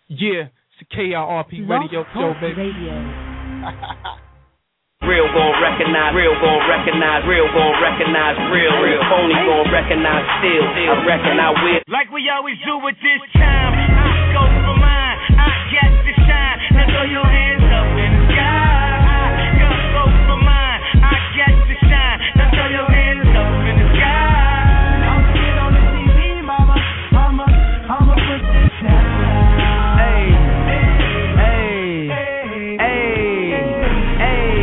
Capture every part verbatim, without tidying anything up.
Yeah, it's the K R R P Radio Show, baby. Radio. Real gon' recognize, real gon' recognize, real gon' recognize, real, real phony gon' recognize still, I reckon I will. Like we always do at this time, I go for mine, I got to shine, now throw your hands up in the sky. I go for mine, I got to shine, now throw your hands up in the sky. I'm sit on the T V, mama, mama, I'ma put this down. Hey, hey, hey, hey.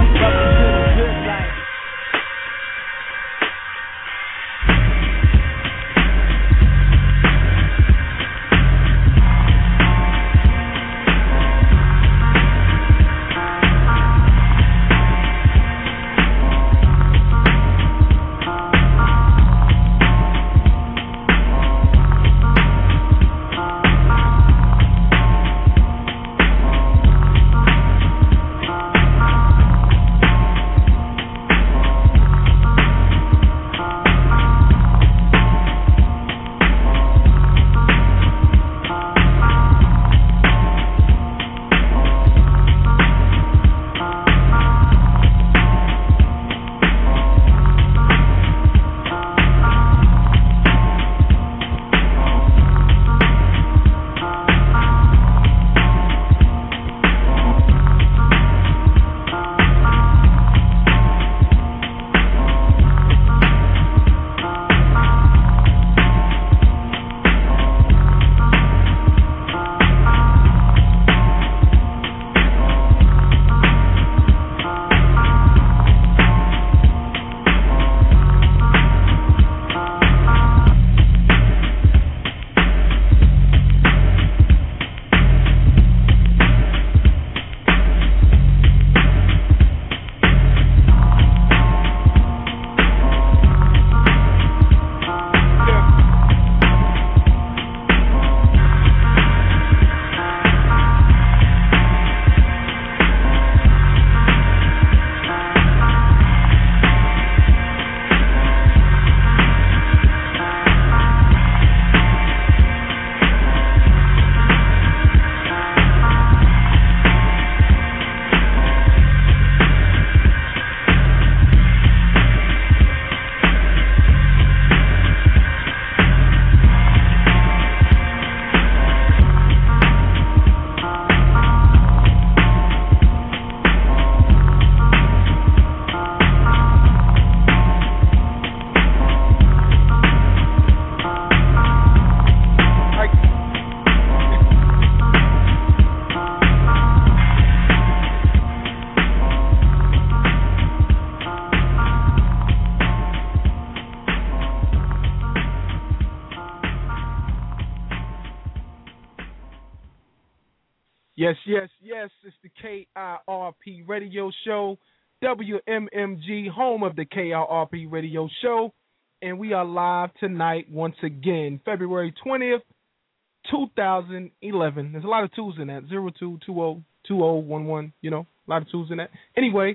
Yes, yes, yes, it's the K I R P Radio Show, W M M G, home of the K I R P Radio Show, and we are live tonight once again, February twentieth, two thousand eleven. There's a lot of twos in that, zero two two zero two zero one one, you know, a lot of twos in that. Anyway,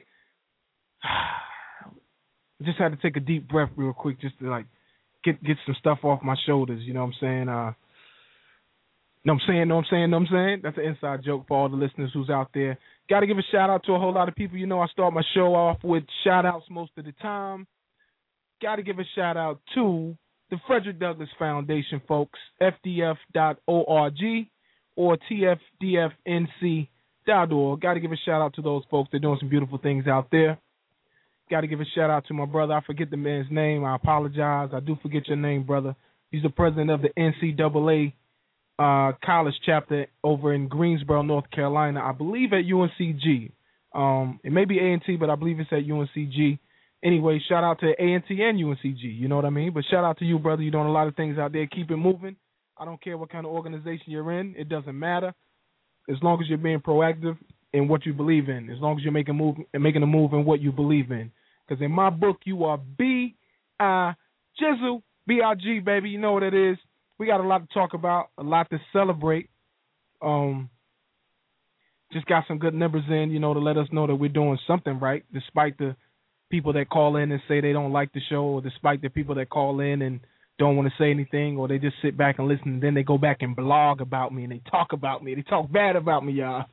I just had to take a deep breath real quick just to, like, get get some stuff off my shoulders, you know what I'm saying? Uh, know what I'm saying, know what I'm saying, know what I'm saying? That's an inside joke for all the listeners who's out there. Got to give a shout-out to a whole lot of people. You know I start my show off with shout-outs most of the time. Got to give a shout-out to the Frederick Douglass Foundation, folks, F D F dot org or T F D F N C dot org. Got to give a shout-out to those folks. They're doing some beautiful things out there. Got to give a shout-out to my brother. I forget the man's name. I apologize. I do forget your name, brother. He's the president of the N C double A Uh, college chapter over in Greensboro, North Carolina. I believe at U N C G. Um, it may be A and T, but I believe it's at U N C G. Anyway, shout out to A and T and U N C G. You know what I mean? But shout out to you, brother. You're doing a lot of things out there. Keep it moving. I don't care what kind of organization you're in. It doesn't matter. As long as you're being proactive in what you believe in. As long as you're making a move and making a move in what you believe in. Because in my book, you are B I Jizzle, B I G, baby. You know what it is. We got a lot to talk about, a lot to celebrate. Um, just got some good numbers in, you know, to let us know that we're doing something right, despite the people that call in and say they don't like the show, or despite the people that call in and don't want to say anything, or they just sit back and listen, and then they go back and blog about me, and they talk about me. They talk bad about me, y'all.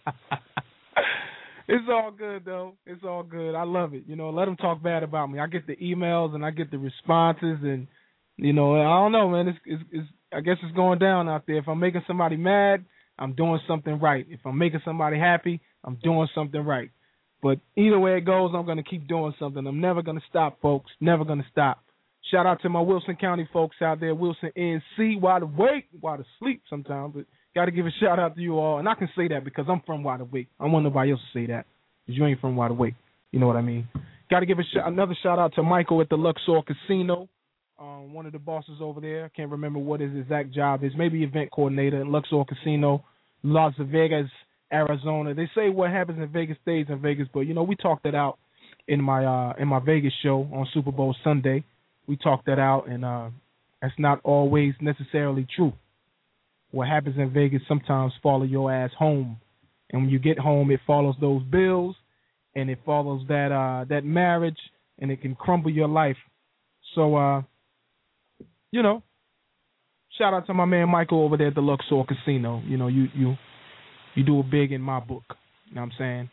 It's all good, though. It's all good. I love it. You know, let them talk bad about me. I get the emails, and I get the responses, and, you know, I don't know, man. It's, it's, it's I guess it's going down out there. If I'm making somebody mad, I'm doing something right. If I'm making somebody happy, I'm doing something right. But either way it goes, I'm going to keep doing something. I'm never going to stop, folks. Never going to stop. Shout out to my Wilson County folks out there. Wilson N C, wide awake, wide asleep sometimes, but got to give a shout out to you all. And I can say that because I'm from Wide Awake. I don't want nobody else to say that because you ain't from Wide Awake. You know what I mean? Got to give a sh- another shout out to Michael at the Luxor Casino, um, one of the bosses over there. I can't remember what his exact job is. Maybe event coordinator at Luxor Casino, Las Vegas, Arizona. They say what happens in Vegas stays in Vegas, but, you know, we talked that out in my uh, in my Vegas show on Super Bowl Sunday. We talked that out, and uh, that's not always necessarily true. What happens in Vegas sometimes follow your ass home, and when you get home, it follows those bills, and it follows that uh, that marriage, and it can crumble your life. So, uh, you know, shout out to my man Michael over there at the Luxor Casino. You know, you you you do it big in my book. You know what I'm saying?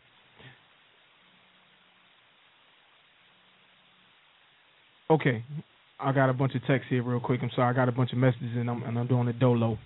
Okay, I got a bunch of texts here real quick. I'm sorry, I got a bunch of messages and I'm, and I'm doing it dolo.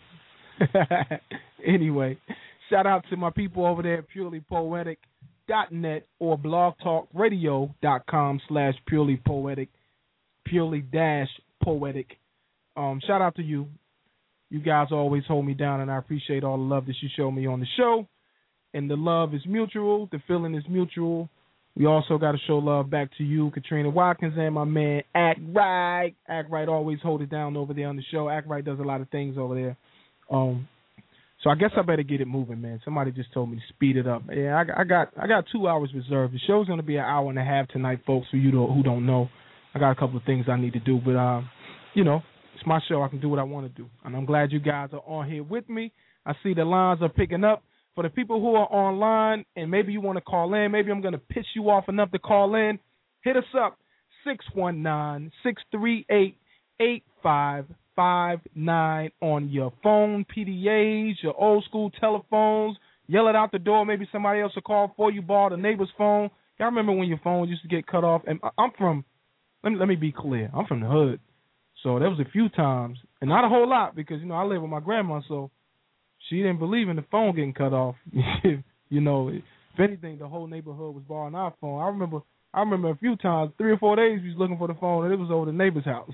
Anyway, shout out to my people over there at purely poetic dot net or blogtalkradio.com slash purely poetic, purely dash poetic. Um, shout out to you. You guys always hold me down, and I appreciate all the love that you show me on the show. And the love is mutual. The feeling is mutual. We also got to show love back to you, Katrina Watkins, and my man Act Right. Act Right always hold it down over there on the show. Act Right does a lot of things over there. Um, so I guess I better get it moving, man. Somebody just told me to speed it up. Yeah, I, I got I got two hours reserved. The show's going to be an hour and a half tonight, folks, for you to, who don't know. I got a couple of things I need to do, but, uh, you know, it's my show. I can do what I want to do. And I'm glad you guys are on here with me. I see the lines are picking up. For the people who are online and maybe you want to call in, maybe I'm going to piss you off enough to call in, hit us up, six one nine, six three eight, eight five five nine on your phone, P D As, your old school telephones. Yell it out the door. Maybe somebody else will call for you, borrow the neighbor's phone. Y'all remember when your phone used to get cut off? And I'm from, let me, let me be clear, I'm from the hood. So there was a few times, and not a whole lot because, you know, I live with my grandma, so she didn't believe in the phone getting cut off. You know, if anything, the whole neighborhood was borrowing our phone. I remember I remember a few times, three or four days, we was looking for the phone, and it was over the neighbor's house.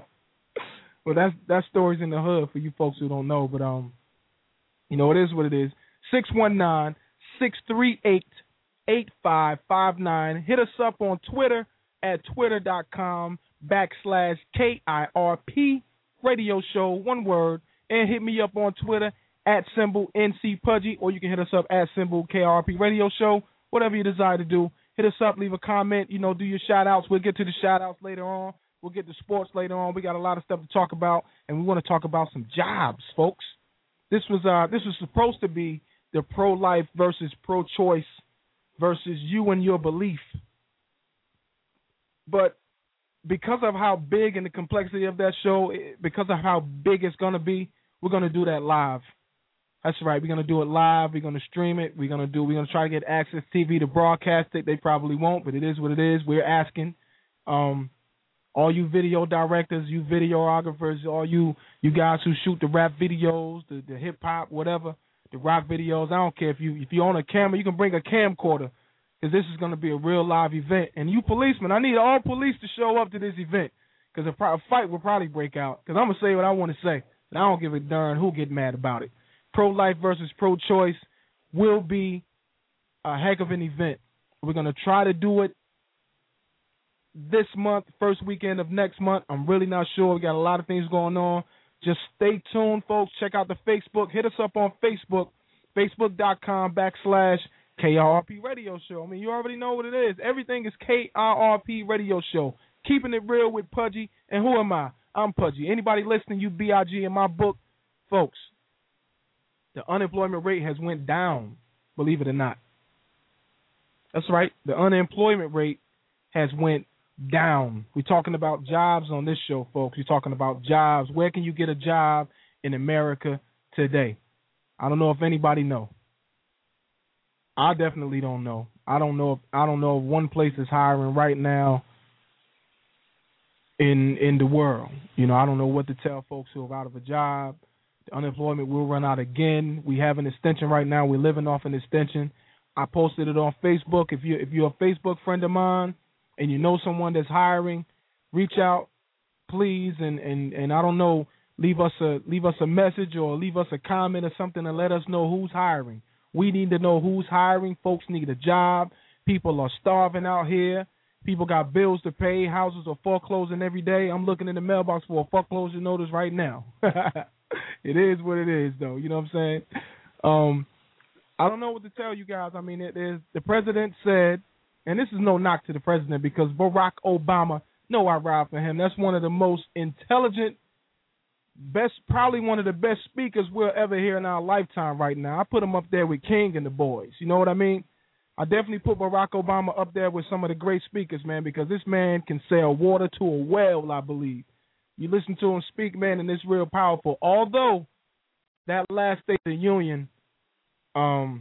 Well, that's that story's in the hood for you folks who don't know. But, um, you know, it is what it is. six one nine, six three eight, eight five five nine. Hit us up on Twitter at twitter.com backslash K I R P radio show, one word. And hit me up on Twitter at symbol N C Pudgy, or you can hit us up at symbol K R P Radio Show, whatever you desire to do. Hit us up, leave a comment, you know, do your shout-outs. We'll get to the shout-outs later on. We'll get to sports later on. We got a lot of stuff to talk about, and we want to talk about some jobs, folks. This was uh, this was supposed to be the pro-life versus pro-choice versus you and your belief. But because of how big and the complexity of that show, because of how big it's going to be, we're going to do that live. That's right. We're going to do it live. We're going to stream it. We're going to do. We're going to try to get Access T V to broadcast it. They probably won't, but it is what it is. We're asking um, all you video directors, you videographers, all you you guys who shoot the rap videos, the, the hip hop, whatever, the rock videos. I don't care if you if you own a camera, you can bring a camcorder because this is going to be a real live event. And you policemen, I need all police to show up to this event because a, a fight will probably break out. Because I'm gonna say what I want to say. And I don't give a darn who get mad about it. Pro-life versus pro-choice will be a heck of an event. We're going to try to do it this month, first weekend of next month. I'm really not sure. We got a lot of things going on. Just stay tuned, folks. Check out the Facebook. Hit us up on Facebook, facebook.com backslash KRP Radio Show. I mean, you already know what it is. Everything is K R R P Radio Show. Keeping it real with Pudgy. And who am I? I'm Pudgy. Anybody listening, you B I G in my book, folks, the unemployment rate has went down, believe it or not. That's right. The unemployment rate has went down. We're talking about jobs on this show, folks. We're talking about jobs. Where can you get a job in America today? I don't know if anybody know. I definitely don't know. I don't know if I don't know if one place is hiring right now in in the world. You know, I don't know what to tell folks who are out of a job. The unemployment will run out again. We have an extension right now. We're living off an extension. I posted it on Facebook. If you if you're a Facebook friend of mine and you know someone that's hiring, reach out, please, and, and, and I don't know, leave us a leave us a message or leave us a comment or something and let us know who's hiring. We need to know who's hiring. Folks need a job. People are starving out here. People got bills to pay. Houses are foreclosing every day. I'm looking in the mailbox for a foreclosure notice right now. It is what it is, though. You know what I'm saying? Um, I don't know what to tell you guys. I mean, it is, the president said, and this is no knock to the president because Barack Obama, no, I ride for him. That's one of the most intelligent, best, probably one of the best speakers we'll ever hear in our lifetime right now. I put him up there with King and the boys. You know what I mean? I definitely put Barack Obama up there with some of the great speakers, man, because this man can sell water to a well, I believe. You listen to him speak, man, and it's real powerful. Although that last State of the Union, um,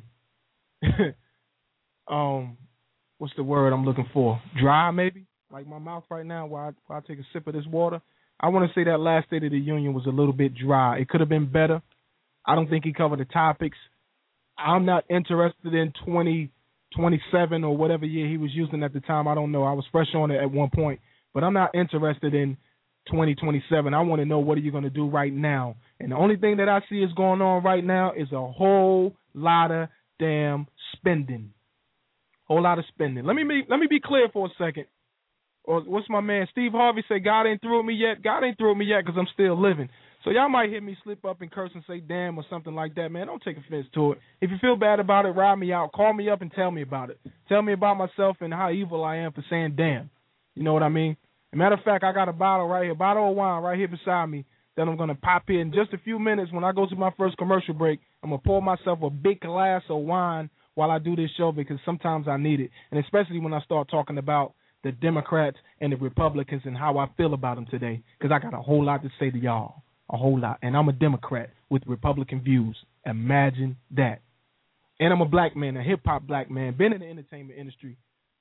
um, what's the word I'm looking for? Dry, maybe? Like my mouth right now while I, while I take a sip of this water. I want to say that last State of the Union was a little bit dry. It could have been better. I don't think he covered the topics. I'm not interested in twenty twenty-seven or whatever year he was using at the time. I don't know. I was fresh on it at one point. But I'm not interested in twenty twenty-seven. I want to know what are you going to do right now. And the only thing that I see is going on right now is a whole lot of damn spending. Whole lot of spending. Let me be, let me be clear for a second. Or what's my man Steve Harvey say? God ain't through with me yet. God ain't through with me yet because I'm still living. So y'all might hear me slip up and curse and say damn or something like that, man. Don't take offense to it. If you feel bad about it, ride me out. Call me up and tell me about it. Tell me about myself and how evil I am for saying damn. You know what I mean? As a matter of fact, I got a bottle right here, a bottle of wine right here beside me that I'm going to pop in just a few minutes. When I go to my first commercial break, I'm going to pour myself a big glass of wine while I do this show because sometimes I need it, and especially when I start talking about the Democrats and the Republicans and how I feel about them today because I got a whole lot to say to y'all, a whole lot. And I'm a Democrat with Republican views. Imagine that. And I'm a black man, a hip-hop black man, been in the entertainment industry,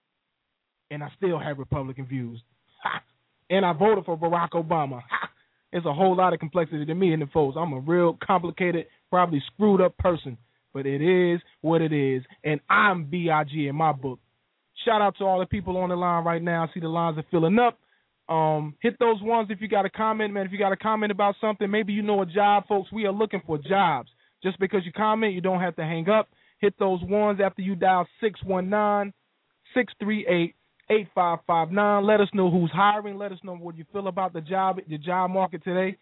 and I still have Republican views. Ha! And I voted for Barack Obama. Ha! It's a whole lot of complexity to me and the folks. I'm a real complicated, probably screwed up person, but it is what it is, and I'm B I G in my book. Shout out to all the people on the line right now. I see the lines are filling up. Um, hit those ones if you got a comment, man. If you got a comment about something, maybe you know a job, folks. We are looking for jobs. Just because you comment, you don't have to hang up. Hit those ones after you dial six one nine, six three eight, eight five five nine. Let us know who's hiring. Let us know what you feel about the job, the job market today.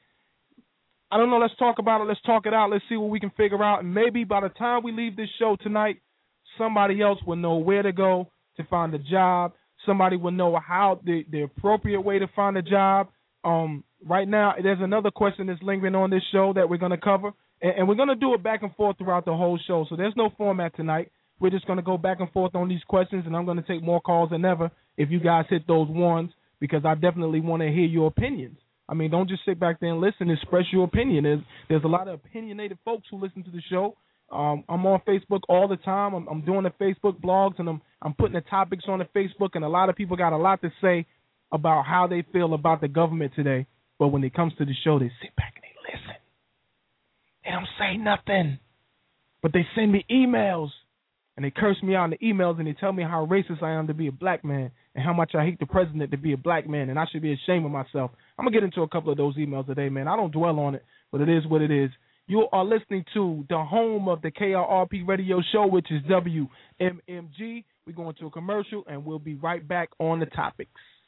I don't know. Let's talk about it. Let's talk it out. Let's see what we can figure out. And maybe by the time we leave this show tonight, somebody else will know where to go to find a job. Somebody will know how the, the appropriate way to find a job. Um, right now, there's another question that's lingering on this show that we're going to cover, and, and we're going to do it back and forth throughout the whole show. So there's no format tonight. We're just going to go back and forth on these questions, and I'm going to take more calls than ever if you guys hit those ones because I definitely want to hear your opinions. I mean, don't just sit back there and listen. Express your opinion. There's, there's a lot of opinionated folks who listen to the show. Um, I'm on Facebook all the time. I'm, I'm doing the Facebook blogs, and I'm I'm putting the topics on the Facebook, and a lot of people got a lot to say about how they feel about the government today. But when it comes to the show, they sit back and they listen. They don't say nothing, but they send me emails, and they curse me out in the emails, and they tell me how racist I am to be a black man and how much I hate the president to be a black man, and I should be ashamed of myself. I'm going to get into a couple of those emails today, man. I don't dwell on it, but it is what it is. You are listening to the home of the K R R P radio show, which is W M M G. We're going to a commercial, and we'll be right back on the topics.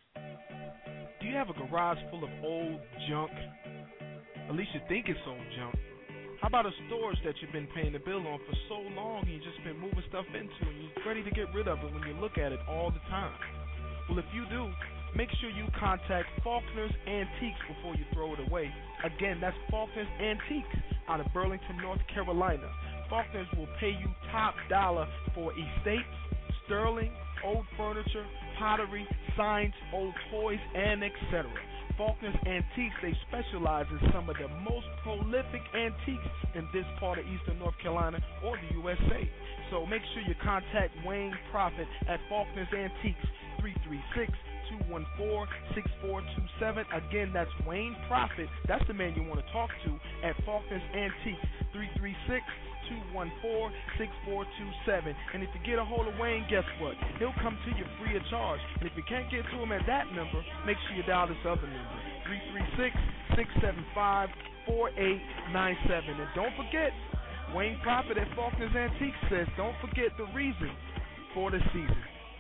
Do you have a garage full of old junk? At least you think it's old junk. How about a storage that you've been paying the bill on for so long and you've just been moving stuff into and you're ready to get rid of it when you look at it all the time? Well, if you do, make sure you contact Faulkner's Antiques before you throw it away. Again, that's Faulkner's Antiques out of Burlington, North Carolina. Faulkner's will pay you top dollar for estates, sterling, old furniture, pottery, signs, old toys, and et cetera. Faulkner's Antiques, they specialize in some of the most prolific antiques in this part of Eastern North Carolina or the U S A. So make sure you contact Wayne Prophet at Faulkner's Antiques, three three six, two one four, six four two seven. Again, that's Wayne Prophet. That's the man you want to talk to at Faulkner's Antiques, three three six, two one four, six four two seven. And if you get a hold of Wayne, guess what? He'll come to you free of charge. And if you can't get to him at that number, make sure you dial this other number, three three six, six seven five, four eight nine seven. And don't forget, Wayne Prophet at Faulkner's Antiques says, don't forget the reason for the season.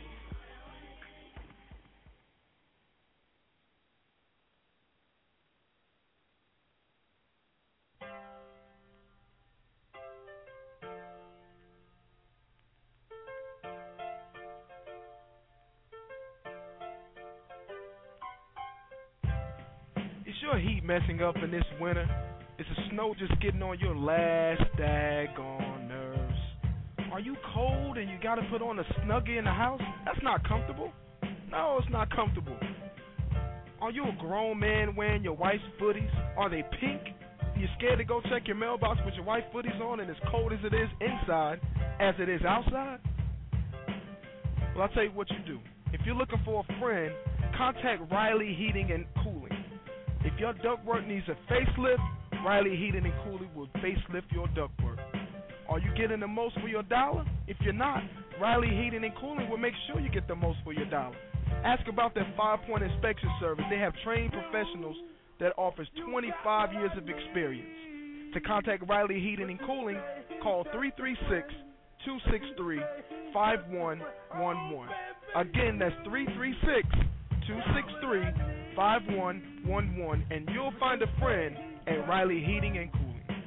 Is your heat messing up in this winter? Is the snow just getting on your last daggone nerves? Are you cold and you gotta put on a Snuggie in the house? That's not comfortable. No, it's not comfortable. Are you a grown man wearing your wife's footies? Are they pink? Are you scared to go check your mailbox with your wife's footies on and as cold as it is inside as it is outside? Well, I'll tell you what you do. If you're looking for a friend, contact Riley Heating and Cooling. If your ductwork needs a facelift, Riley Heating and Cooling will facelift your ductwork. Are you getting the most for your dollar? If you're not, Riley Heating and Cooling will make sure you get the most for your dollar. Ask about their five-point inspection service. They have trained professionals that offers twenty-five years of experience. To contact Riley Heating and Cooling, call three three six, two six three, five one one one. Again, that's three three six, two six three, five one one one, and you'll find a friend at Riley Heating and Cooling.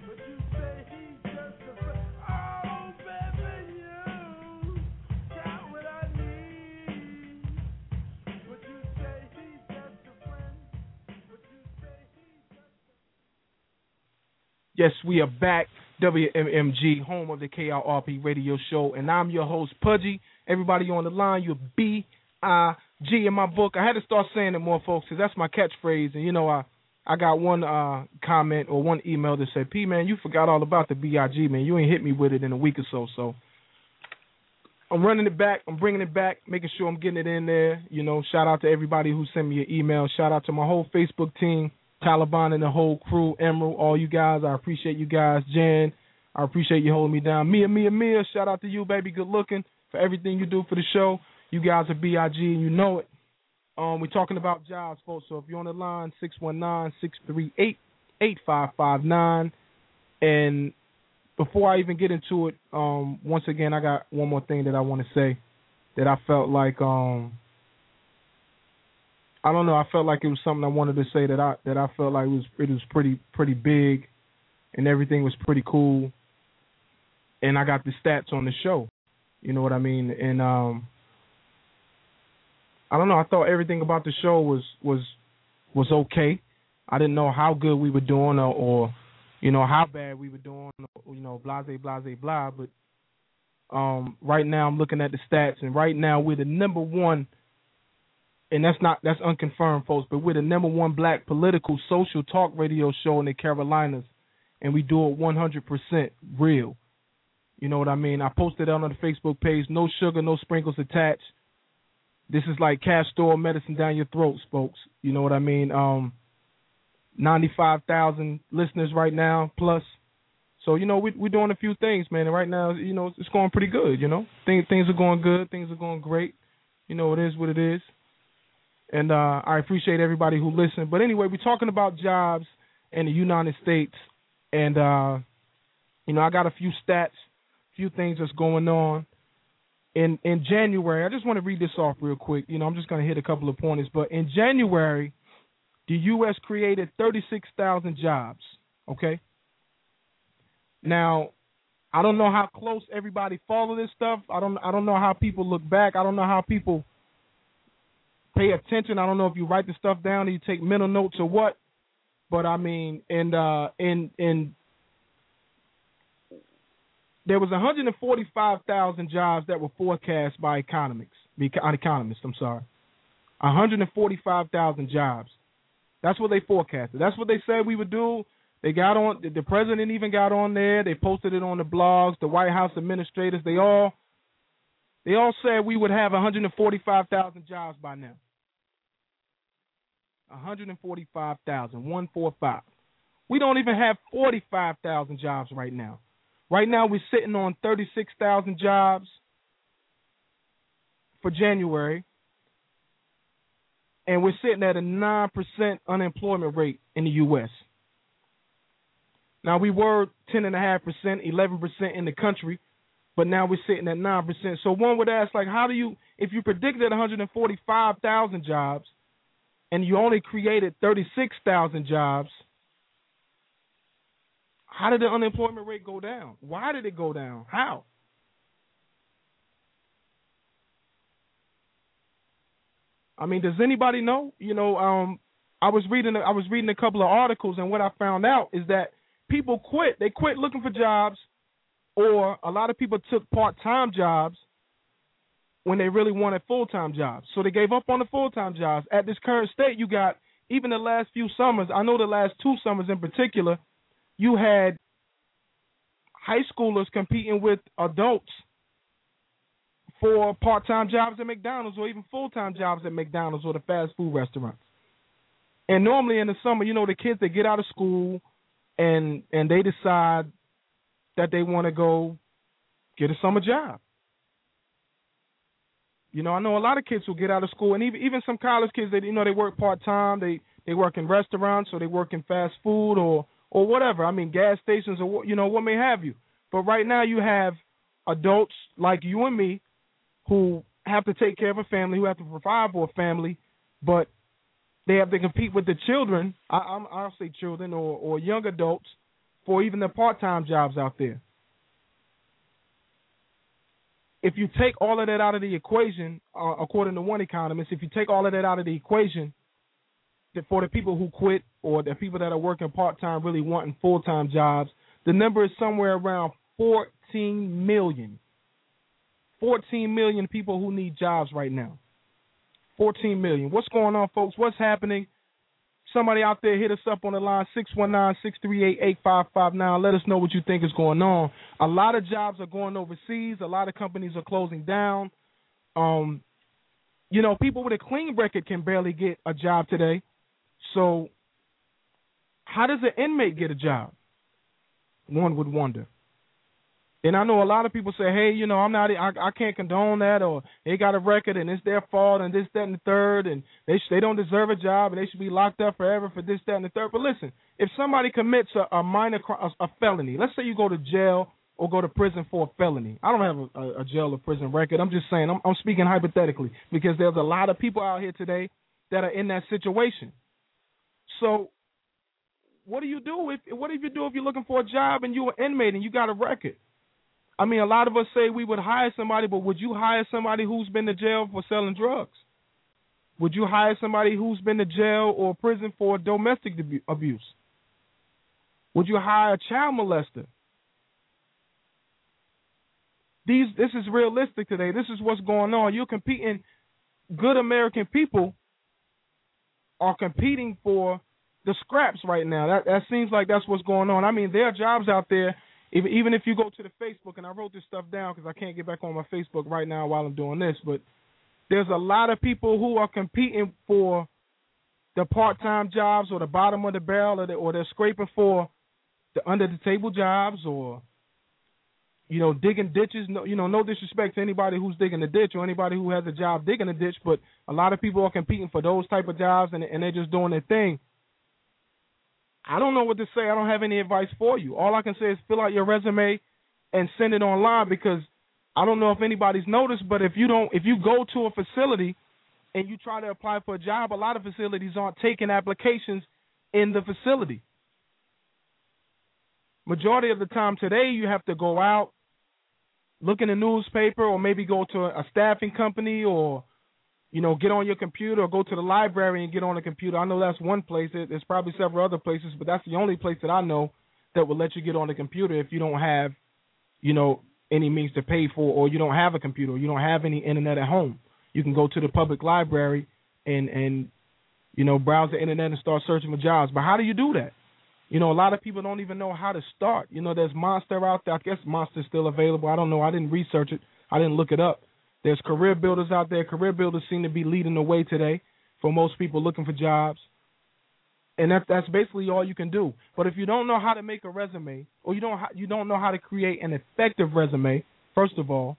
Yes, we are back. W M M G, home of the K R R P radio show, and I'm your host, Pudgy. Everybody on the line, you're B I G in my book. I had to start saying it more, folks, because that's my catchphrase. And, you know, I, I got one uh, comment or one email that said, P, man, you forgot all about the B I G, man. You ain't hit me with it in a week or so. So I'm running it back. I'm bringing it back, making sure I'm getting it in there. You know, shout out to everybody who sent me an email. Shout out to my whole Facebook team. Taliban and the whole crew, Emerald, all you guys, I appreciate you guys. Jan, I appreciate you holding me down. Mia, Mia, Mia, shout out to you, baby, good looking, for everything you do for the show. You guys are B I G and you know it. Um, we're talking about jobs, folks, so if you're on the line, six one nine, six three eight, eight five five nine. And before I even get into it, um, once again, I got one more thing that I want to say that I felt like um, – I don't know. I felt like it was something I wanted to say that I that I felt like it was it was pretty pretty big, and everything was pretty cool. And I got the stats on the show, you know what I mean. And um, I don't know. I thought everything about the show was was was okay. I didn't know how good we were doing, or, or you know how bad we were doing, or, you know, blase blase blah. But um, right now I'm looking at the stats, and right now we're the number one. And that's not that's unconfirmed, folks, but we're the number one black political social talk radio show in the Carolinas, and we do it one hundred percent real. You know what I mean? I posted it on the Facebook page. No sugar, no sprinkles attached. This is like castor medicine down your throats, folks. You know what I mean? Um, ninety-five thousand listeners right now plus. So, you know, we, we're doing a few things, man. And right now, you know, it's going pretty good, you know. Things, things are going good. Things are going great. You know, it is what it is. And uh, I appreciate everybody who listened. But anyway, we're talking about jobs in the United States. And, uh, you know, I got a few stats, a few things that's going on. In in January, I just want to read this off real quick. You know, I'm just going to hit a couple of pointers. But in January, the U S created thirty-six thousand jobs, okay? Now, I don't know how close everybody follow this stuff. I don't I don't know how people look back. I don't know how people pay attention. I don't know if you write the stuff down or you take mental notes or what, but I mean, and uh, in in there was one hundred forty-five thousand jobs that were forecast by economists. The economist, I'm sorry. one hundred forty-five thousand jobs. That's what they forecasted. That's what they said we would do. They got on, the president even got on there. They posted it on the blogs. The White House administrators, they all, they all said we would have one hundred forty-five thousand jobs by now. one hundred forty-five thousand, one forty-five. We don't even have forty-five thousand jobs right now. Right now we're sitting on thirty-six thousand jobs for January, and we're sitting at a nine percent unemployment rate in the U S Now, we were ten point five percent, eleven percent in the country, but now we're sitting at nine percent. So one would ask, like, how do you, if you predicted one hundred forty-five thousand jobs and you only created thirty-six thousand jobs, how did the unemployment rate go down? Why did it go down? How? I mean, does anybody know? You know, um, I was reading, I was reading a couple of articles, and what I found out is that people quit. They quit looking for jobs, or a lot of people took part-time jobs when they really wanted full-time jobs. So they gave up on the full-time jobs. At this current state, you got, even the last few summers, I know the last two summers in particular, you had high schoolers competing with adults for part-time jobs at McDonald's, or even full-time jobs at McDonald's or the fast food restaurants. And normally in the summer, you know, the kids, they get out of school, And and they decide that they want to go get a summer job. You know, I know a lot of kids who get out of school, and even even some college kids, they you know they work part time. They they work in restaurants, or they work in fast food, or or whatever. I mean, gas stations, or you know what may have you. But right now, you have adults like you and me who have to take care of a family, who have to provide for a family, but they have to compete with the children, I, I'm, I'll say children or, or young adults, for even the part-time jobs out there. If you take all of that out of the equation, uh, according to one economist, if you take all of that out of the equation, that for the people who quit or the people that are working part-time really wanting full-time jobs, the number is somewhere around fourteen million. fourteen million people who need jobs right now. fourteen million. What's going on, folks? What's happening? Somebody out there, hit us up on the line, six one nine, six three eight, eight five five nine. Let us know what you think is going on. A lot of jobs are going overseas. A lot of companies are closing down. Um, you know, people with a clean record can barely get a job today. So how does an inmate get a job? One would wonder. And I know a lot of people say, hey, you know, I'm not, I, I can't condone that, or they got a record and it's their fault and this, that, and the third, and they sh- they don't deserve a job and they should be locked up forever for this, that, and the third. But listen, if somebody commits a, a minor, a, a felony, let's say you go to jail or go to prison for a felony. I don't have a, a, a jail or prison record. I'm just saying, I'm, I'm speaking hypothetically, because there's a lot of people out here today that are in that situation. So what do you do if, what do you do if you're looking for a job and you're an inmate and you got a record? I mean, a lot of us say we would hire somebody, but would you hire somebody who's been to jail for selling drugs? Would you hire somebody who's been to jail or prison for domestic abuse? Would you hire a child molester? These, this is realistic today. This is what's going on. You're competing. Good American people are competing for the scraps right now. That, that seems like that's what's going on. I mean, there are jobs out there. Even if you go to the Facebook, and I wrote this stuff down because I can't get back on my Facebook right now while I'm doing this, but there's a lot of people who are competing for the part-time jobs or the bottom of the barrel, or, the, or they're scraping for the under-the-table jobs, or, you know, digging ditches. No, you know, no disrespect to anybody who's digging a ditch or anybody who has a job digging a ditch, but a lot of people are competing for those type of jobs, and, and they're just doing their thing. I don't know what to say. I don't have any advice for you. All I can say is fill out your resume and send it online, because I don't know if anybody's noticed, but if you don't, if you go to a facility and you try to apply for a job, a lot of facilities aren't taking applications in the facility. Majority of the time today, you have to go out, look in the newspaper, or maybe go to a staffing company, or you know, get on your computer, or go to the library and get on a computer. I know that's one place. There's probably several other places, but that's the only place that I know that will let you get on the computer if you don't have, you know, any means to pay for, or you don't have a computer, or you don't have any internet at home. You can go to the public library and, and you know, browse the internet and start searching for jobs. But how do you do that? You know, a lot of people don't even know how to start. You know, there's Monster out there. I guess Monster's still available. I don't know. I didn't research it. I didn't look it up. There's Career Builders out there. Career Builders seem to be leading the way today for most people looking for jobs. And that, that's basically all you can do. But if you don't know how to make a resume, or you don't you don't know how to create an effective resume, first of all,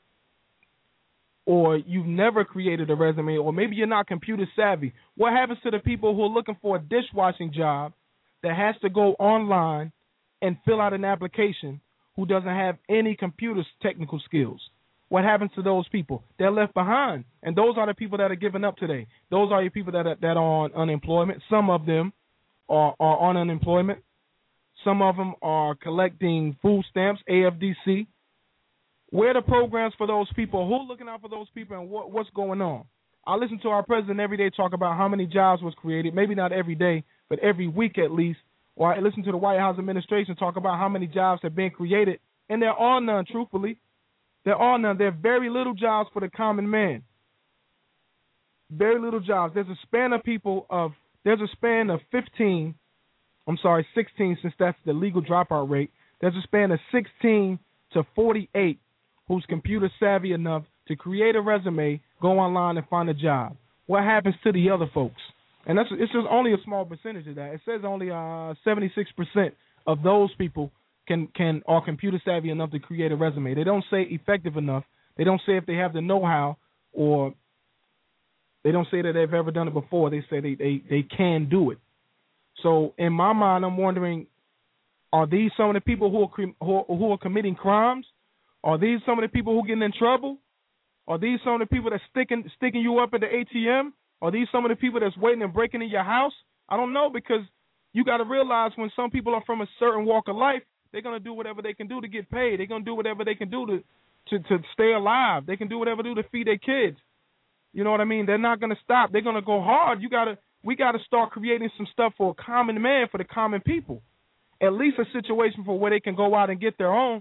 or you've never created a resume, or maybe you're not computer savvy, what happens to the people who are looking for a dishwashing job that has to go online and fill out an application who doesn't have any computer technical skills? What happens to those people? They're left behind, and those are the people that are giving up today. Those are your people that are, that are on unemployment. Some of them are, are on unemployment. Some of them are collecting food stamps, A F D C. Where are the programs for those people? Who's looking out for those people, and what, what's going on? I listen to our president every day talk about how many jobs was created, maybe not every day, but every week at least. Or I listen to the White House administration talk about how many jobs have been created, and there are none, truthfully. There are none. There are very little jobs for the common man. Very little jobs. There's a span of people of, there's a span of fifteen, I'm sorry, sixteen, since that's the legal dropout rate. There's a span of sixteen to forty-eight who's computer savvy enough to create a resume, go online and find a job. What happens to the other folks? And that's it's just only a small percentage of that. It says only uh, seventy-six percent of those people can can are computer savvy enough to create a resume. They don't say effective enough. They don't say if they have the know-how, or they don't say that they've ever done it before. They say they, they, they can do it. So in my mind, I'm wondering, are these some of the people who are who are, who are committing crimes? Are these some of the people who are getting in trouble? Are these some of the people that's sticking sticking you up at the A T M? Are these some of the people that's waiting and breaking in your house? I don't know, because you got to realize when some people are from a certain walk of life, they're going to do whatever they can do to get paid. They're going to do whatever they can do to, to, to stay alive. They can do whatever they do to feed their kids. You know what I mean? They're not going to stop. They're going to go hard. You got to, we got to start creating some stuff for a common man, for the common people. At least a situation for where they can go out and get their own.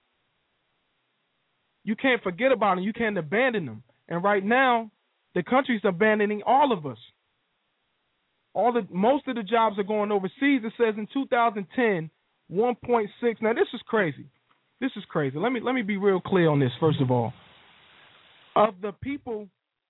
You can't forget about them. You can't abandon them. And right now, the country's abandoning all of us. All the most of the jobs are going overseas. It says in two thousand ten, one point six. Now this is crazy. This is crazy. Let me let me be real clear on this. First of all, of the people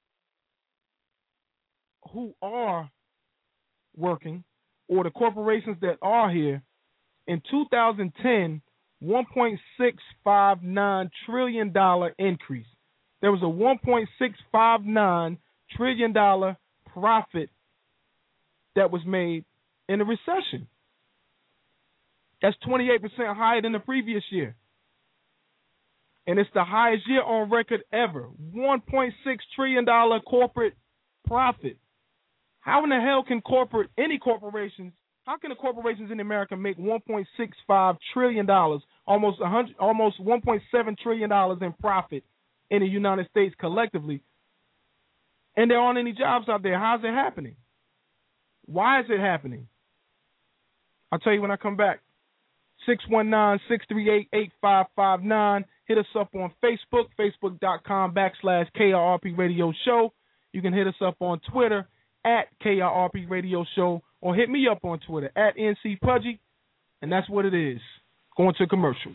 who are working, or the corporations that are here, in two thousand ten, one point six five nine trillion dollar increase. There was a one point six five nine trillion dollar profit that was made in the recession. That's twenty-eight percent higher than the previous year. And it's the highest year on record ever. one point six trillion dollar corporate profit. How in the hell can corporate, any corporations, how can the corporations in America make one point six five trillion dollars, almost one hundred, almost one point seven trillion dollars in profit in the United States collectively, and there aren't any jobs out there? How's it happening? Why is it happening? I'll tell you when I come back. six one nine, six three eight, eight five five nine. Hit us up on Facebook, facebook.com backslash KRRP Radio Show. You can hit us up on Twitter at K R R P Radio Show, or hit me up on Twitter at N C Pudgy, and that's what it is. Going to commercial.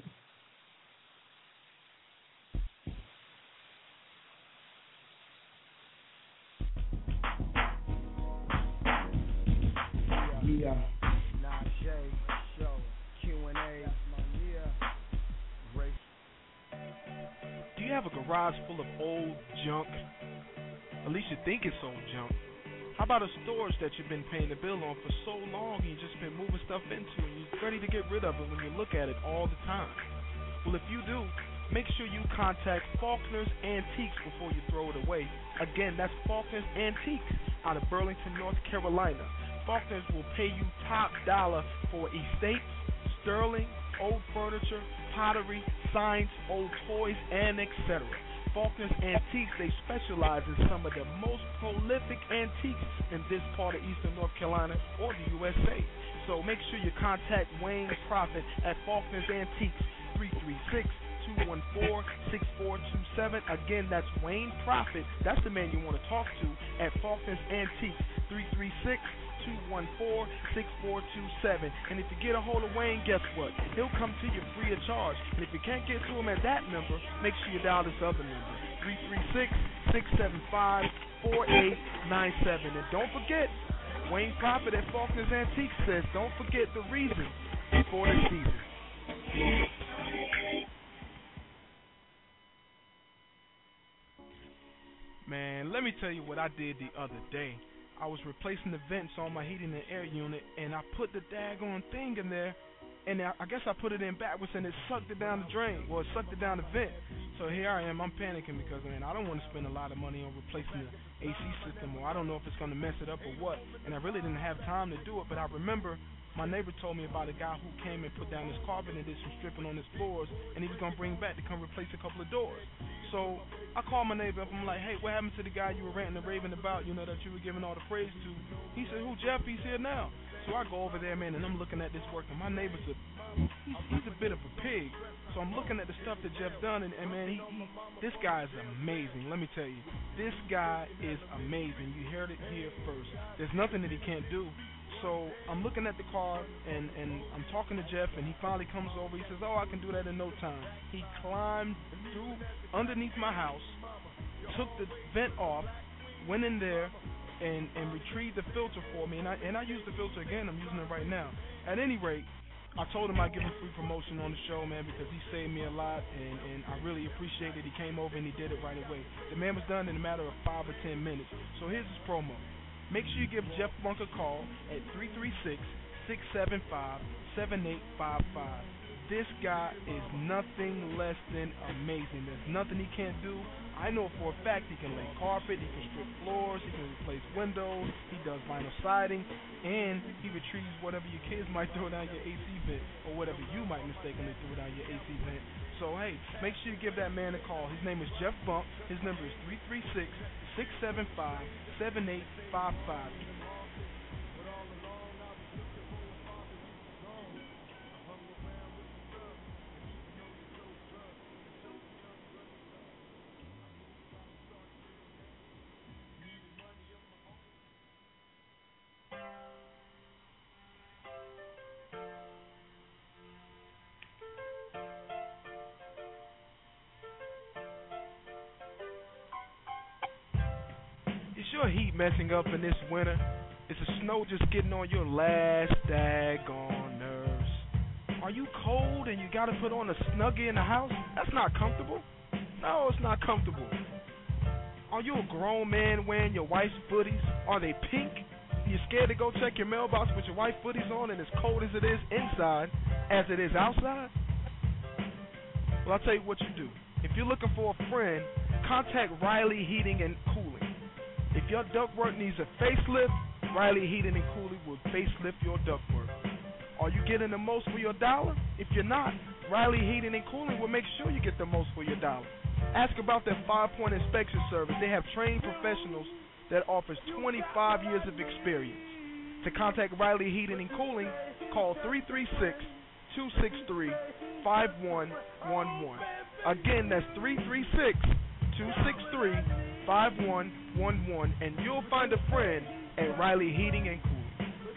Yeah. Najee Show, Q and A. Do you have a garage full of old junk? At least you think it's old junk. How about a storage that you've been paying the bill on for so long and you've just been moving stuff into and you're ready to get rid of it when you look at it all the time? Well, if you do, make sure you contact Faulkner's Antiques before you throw it away. Again, that's Faulkner's Antiques out of Burlington, North Carolina. Faulkner's will pay you top dollar for estates, sterling, old furniture, pottery, signs, old toys, and et cetera. Faulkner's Antiques, they specialize in some of the most prolific antiques in this part of Eastern North Carolina or the U S A. So make sure you contact Wayne Prophet at Faulkner's Antiques, three three six, two one four, six four two seven. Again, that's Wayne Prophet. That's the man you want to talk to at Faulkner's Antiques, three three six, two one four, six four two seven. And if you get a hold of Wayne, guess what? He'll come to you free of charge. And if you can't get to him at that number, make sure you dial this other number, three three six, six seven five, four eight nine seven. And don't forget, Wayne Prophet at Faulkner's Antiques says, don't forget the reason for the season. Man, let me tell you what I did the other day. I was replacing the vents on my heating and air unit, and I put the daggone thing in there, and I, I guess I put it in backwards, and it sucked it down the drain. Well, it sucked it down the vent. So here I am. I'm panicking because, man, I don't want to spend a lot of money on replacing the A C system, or I don't know if it's going to mess it up or what. And I really didn't have time to do it, but I remember my neighbor told me about a guy who came and put down his carpet and did some stripping on his floors, and he was going to bring back to come replace a couple of doors. So I called my neighbor up. I'm like, hey, what happened to the guy you were ranting and raving about, you know, that you were giving all the praise to? He said, who, Jeff? He's here now. So I go over there, man, and I'm looking at this work, and my neighbor's a, he's, he's a bit of a pig. So I'm looking at the stuff that Jeff done, and, and man, he, he, this guy is amazing. Let me tell you, this guy is amazing. You heard it here first. There's nothing that he can't do. So I'm looking at the car, and, and I'm talking to Jeff, and he finally comes over. He says, oh, I can do that in no time. He climbed through underneath my house, took the vent off, went in there, and, and retrieved the filter for me. And I, and I used the filter again. I'm using it right now. At any rate, I told him I'd give him free promotion on the show, man, because he saved me a lot, and, and I really appreciate it. He came over, and he did it right away. The man was done in a matter of five or ten minutes. So here's his promo. Make sure you give Jeff Funk a call at three three six, six seven five, seven eight five five. This guy is nothing less than amazing. There's nothing he can't do. I know for a fact he can lay carpet, he can strip floors, he can replace windows, he does vinyl siding, and he retrieves whatever your kids might throw down your A C vent, or whatever you might mistakenly throw down your A C vent. So, hey, make sure you give that man a call. His name is Jeff Funk. His number is three three six, six seven five, seven eight five five. Your heat messing up in this winter? Is the snow just getting on your last daggone nerves? Are you cold and you gotta put on a Snuggie in the house? That's not comfortable. No, it's not comfortable. Are you a grown man wearing your wife's footies? Are they pink? You're scared to go check your mailbox with your wife's footies on and as cold as it is inside as it is outside? Well, I'll tell you what you do. If you're looking for a friend, contact Riley Heating and Cooling. If your ductwork needs a facelift, Riley Heating and Cooling will facelift your ductwork. Are you getting the most for your dollar? If you're not, Riley Heating and Cooling will make sure you get the most for your dollar. Ask about their five-point inspection service. They have trained professionals that offers twenty-five years of experience. To contact Riley Heating and Cooling, call three three six, two six three, five one one one. Again, that's three three six, two six three, five one one one, and you'll find a friend at Riley Heating and Cooling.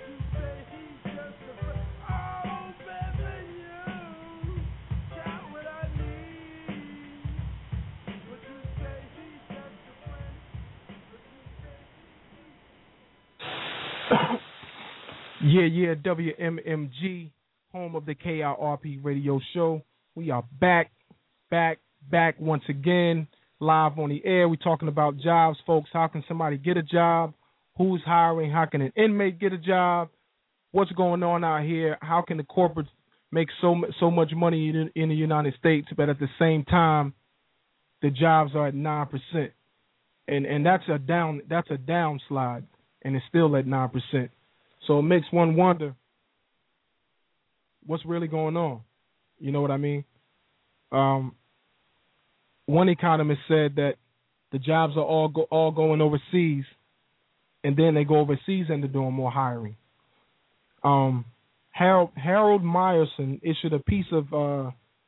Yeah, yeah, W M M G, home of the K I R P radio show. We are back, back, back once again. Live on the air, we're talking about jobs, folks. How can somebody get a job? Who's hiring? How can an inmate get a job? What's going on out here? How can the corporates make so so much money in, in the United States, but at the same time, the jobs are at nine percent, and and that's a down that's a downslide, and it's still at nine percent. So it makes one wonder what's really going on. You know what I mean? Um. One economist said that the jobs are all go, all going overseas, and then they go overseas and they're doing more hiring. Um, Harold Harold Meyerson issued a piece of uh,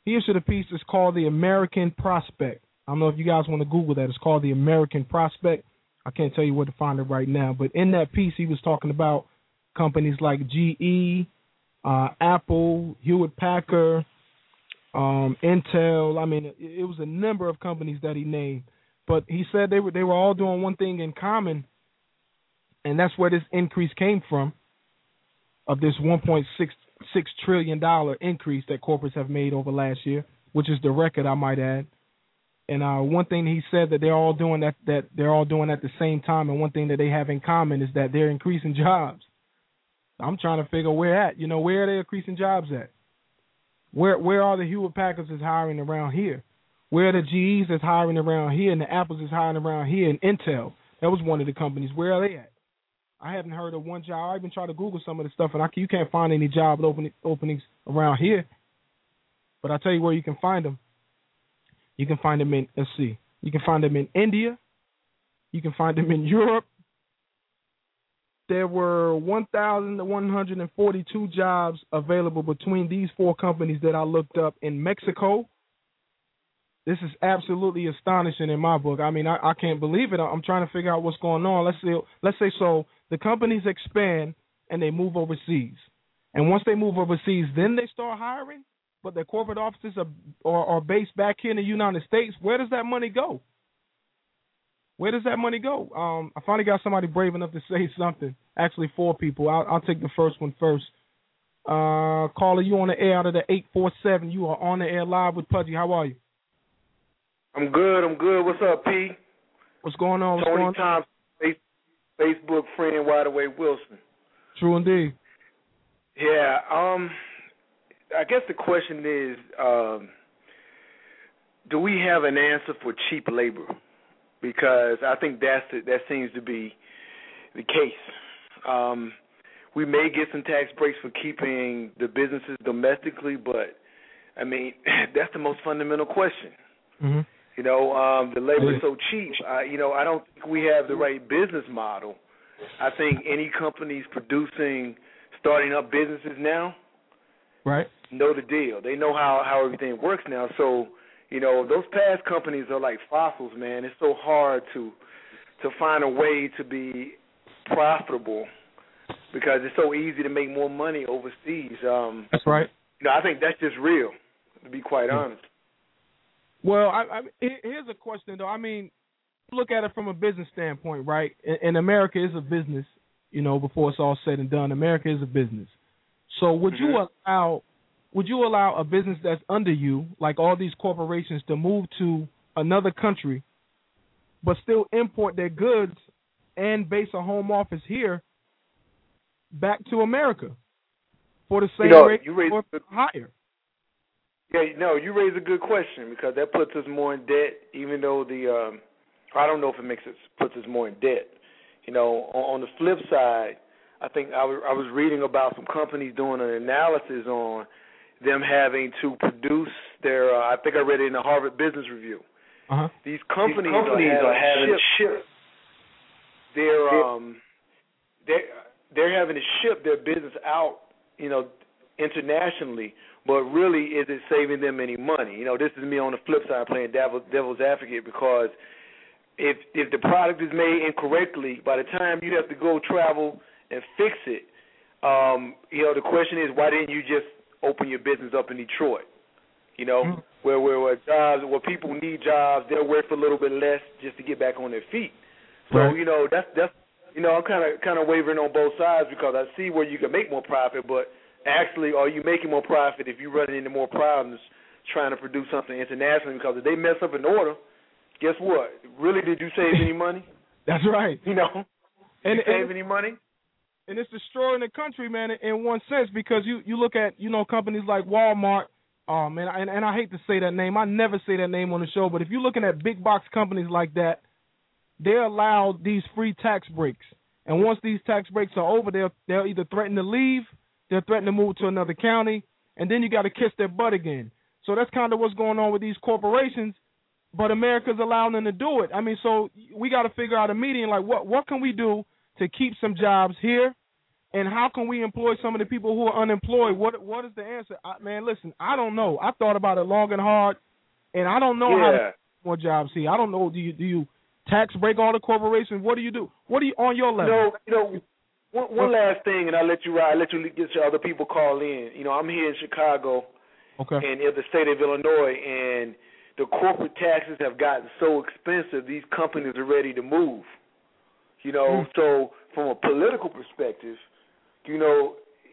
he issued a piece that's called The American Prospect. I don't know if you guys want to Google that. It's called The American Prospect. I can't tell you where to find it right now. But in that piece, he was talking about companies like G E, uh, Apple, Hewlett-Packard, um, Intel. I mean, it, it was a number of companies that he named. But he said they were they were all doing one thing in common, and that's where this increase came from, of this one point six six trillion dollars increase that corporates have made over last year, which is the record, I might add. And uh, one thing he said that they're all doing that that they're all doing at the same time, and one thing that they have in common is that they're increasing jobs. I'm trying to figure where at, you know, where are they increasing jobs at? Where where are the Hewlett Packards that's hiring around here? Where are the G Es that's hiring around here, and the Apples that's hiring around here, and Intel? That was one of the companies. Where are they at? I haven't heard of one job. I even tried to Google some of the stuff, and I, you can't find any job open, openings around here. But I'll tell you where you can find them. You can find them in, let's see, you can find them in India. You can find them in Europe. There were one thousand one hundred forty-two jobs available between these four companies that I looked up in Mexico. This is absolutely astonishing in my book. I mean, I, I can't believe it. I'm trying to figure out what's going on. Let's say, let's say so the companies expand and they move overseas. And once they move overseas, then they start hiring, but their corporate offices are, are, are based back here in the United States. Where does that money go? Where does that money go? Um, I finally got somebody brave enough to say something. Actually, four people. I'll, I'll take the first one first. Uh, caller, you on the air out of the eight four seven. You are on the air live with Pudgy. How are you? I'm good. I'm good. What's up, P? What's going on? What's Tony going on? Thompson, Facebook friend, Wide Awake Wilson. True indeed. Yeah. Um. I guess the question is, um, do we have an answer for cheap labor? Because I think that's the, that seems to be the case. Um, we may get some tax breaks for keeping the businesses domestically, but I mean that's the most fundamental question. Mm-hmm. You know, um, the labor is so cheap. I, you know, I don't think we have the right business model. I think any companies producing, starting up businesses now, right, know the deal. They know how, how everything works now. So, you know, those past companies are like fossils, man. It's so hard to to find a way to be profitable because it's so easy to make more money overseas. Um, that's right. You know, I think that's just real, to be quite yeah. honest. Well, I, I, here's a question, though. I mean, look at it from a business standpoint, right? And, and America is a business, you know, before it's all said and done. America is a business. So would mm-hmm. you allow would you allow a business that's under you, like all these corporations, to move to another country but still import their goods and base a home office here back to America for the same you know, rate you raise or a, higher? Yeah, no, you raise a good question because that puts us more in debt, even though the um, I don't know if it makes us puts us more in debt. You know, on, on the flip side, I think I was, I was reading about some companies doing an analysis on them having to produce their. Uh, I think I read it in the Harvard Business Review. Uh-huh. These companies, These companies are, are having to ship. They're um, they they're having to ship their business out, you know, internationally. But really, is it saving them any money? You know, this is me on the flip side playing devil, devil's advocate because if if the product is made incorrectly, by the time you have to go travel and fix it, um, you know, the question is why didn't you just open your business up in Detroit? You know, mm-hmm. where, where where jobs, where people need jobs, they'll work for a little bit less just to get back on their feet. So right. you know, that's that's you know, I'm kind of kind of wavering on both sides because I see where you can make more profit, but actually, are you making more profit if you're running into more problems trying to produce something internationally? Because if they mess up an order, guess what? Really, did you save any money? That's right. You know, and, you save and, any money? And it's destroying the country, man, in one sense because you, you look at, you know, companies like Walmart. Oh, man, and, and I hate to say that name. I never say that name on the show. But if you're looking at big box companies like that, they're allowed these free tax breaks. And once these tax breaks are over, they'll, they'll either threaten to leave, they'll threaten to move to another county, and then you got to kiss their butt again. So that's kind of what's going on with these corporations, but America's allowing them to do it. I mean, so we got to figure out a median, like what, what can we do to keep some jobs here And how can we employ some of the people who are unemployed? What What is the answer? I, man, listen, I don't know. I thought about it long and hard, and I don't know yeah. how to get more jobs here. I don't know. Do you do you tax break all the corporations? What do you do? What do you on your level? You know, you know one, one last thing, and I'll let you ride. I'll let you get your other people call in. You know, I'm here in Chicago, okay, and in the state of Illinois, and the corporate taxes have gotten so expensive, these companies are ready to move. You know, mm-hmm. so from a political perspective, you know,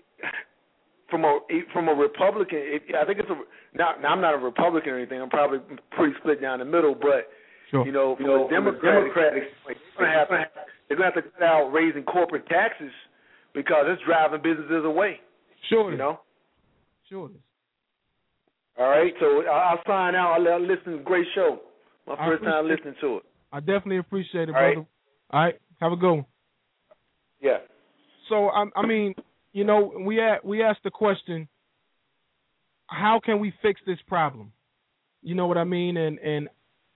from a from a Republican, it, I think it's a. Not, now I'm not a Republican or anything. I'm probably pretty split down the middle, but sure. you know, from you know, a Democratic, Democratic they're gonna have to they're gonna have to cut out raising corporate taxes because it's driving businesses away. Sure, you know. Sure. All right, so I'll sign out. I'll listen to a great show. My I first time listening to it. I definitely appreciate it, All brother. Right. All right, have a good one. Yeah. So I, I mean, you know, we at, we asked the question, how can we fix this problem? You know what I mean? And and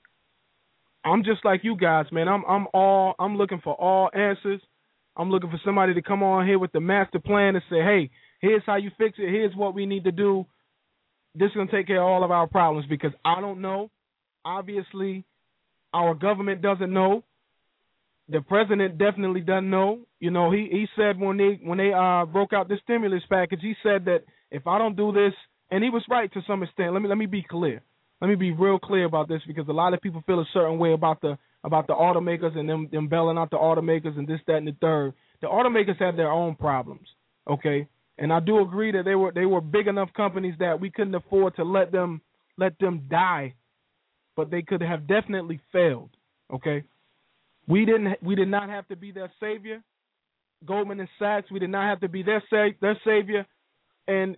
I'm just like you guys, man. I'm I'm all I'm looking for all answers. I'm looking for somebody to come on here with the master plan and say, hey, here's how you fix it. Here's what we need to do. This is going to take care of all of our problems, because I don't know. Obviously, our government doesn't know. The president definitely doesn't know. You know, he, he said when they when they uh, broke out this stimulus package, he said that if I don't do this, and he was right to some extent. Let me let me be clear. Let me be real clear about this, because a lot of people feel a certain way about the about the automakers and them them bailing out the automakers and this, that, and the third. The automakers have their own problems, okay? And I do agree that they were they were big enough companies that we couldn't afford to let them let them die, but they could have definitely failed, okay? We didn't we did not have to be their savior. Goldman and Sachs, we did not have to be their sa- their savior. And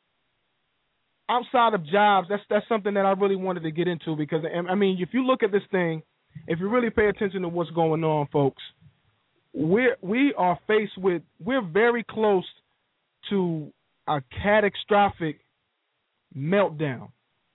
outside of jobs, that's that's something that I really wanted to get into, because I mean, if you look at this thing, if you really pay attention to what's going on, folks, we're we are faced with we're very close to a catastrophic meltdown.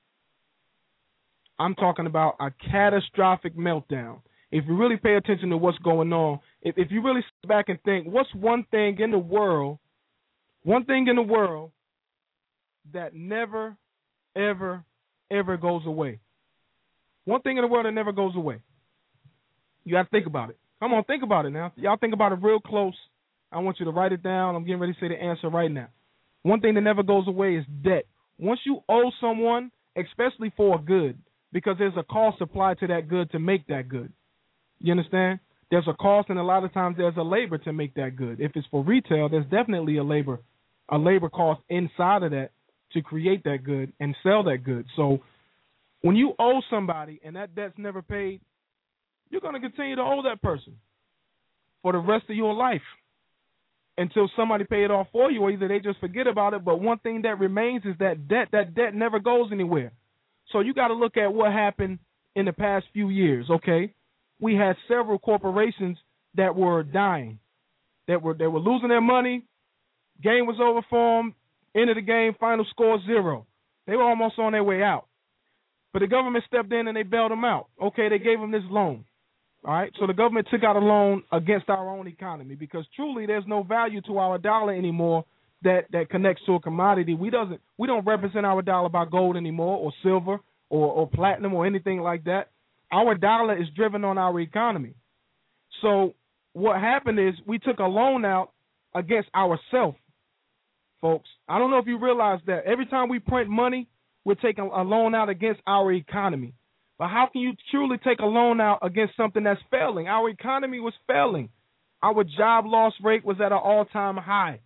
I'm talking about a catastrophic meltdown. If you really pay attention to what's going on, if, if you really sit back and think, what's one thing in the world, one thing in the world that never, ever, ever goes away? One thing in the world that never goes away. You got to think about it. Come on, think about it now. Y'all think about it real close. I want you to write it down. I'm getting ready to say the answer right now. One thing that never goes away is debt. Once you owe someone, especially for a good, because there's a cost applied to that good to make that good. You understand? There's a cost, and a lot of times there's a labor to make that good. If it's for retail, there's definitely a labor, a labor cost inside of that to create that good and sell that good. So when you owe somebody and that debt's never paid, you're going to continue to owe that person for the rest of your life until somebody pay it off for you, or either they just forget about it. But one thing that remains is that debt. That debt never goes anywhere. So you got to look at what happened in the past few years, okay? We had several corporations that were dying, that were that were losing their money. Game was over for them. End of the game, final score zero. They were almost on their way out. But the government stepped in and they bailed them out. Okay, they gave them this loan. All right, so the government took out a loan against our own economy, because truly there's no value to our dollar anymore that, that connects to a commodity. We doesn't we don't represent our dollar by gold anymore, or silver, or, or platinum, or anything like that. Our dollar is driven on our economy. So what happened is we took a loan out against ourselves, folks. I don't know if you realize that every time we print money, we're taking a loan out against our economy. But how can you truly take a loan out against something that's failing? Our economy was failing. Our job loss rate was at an all-time high.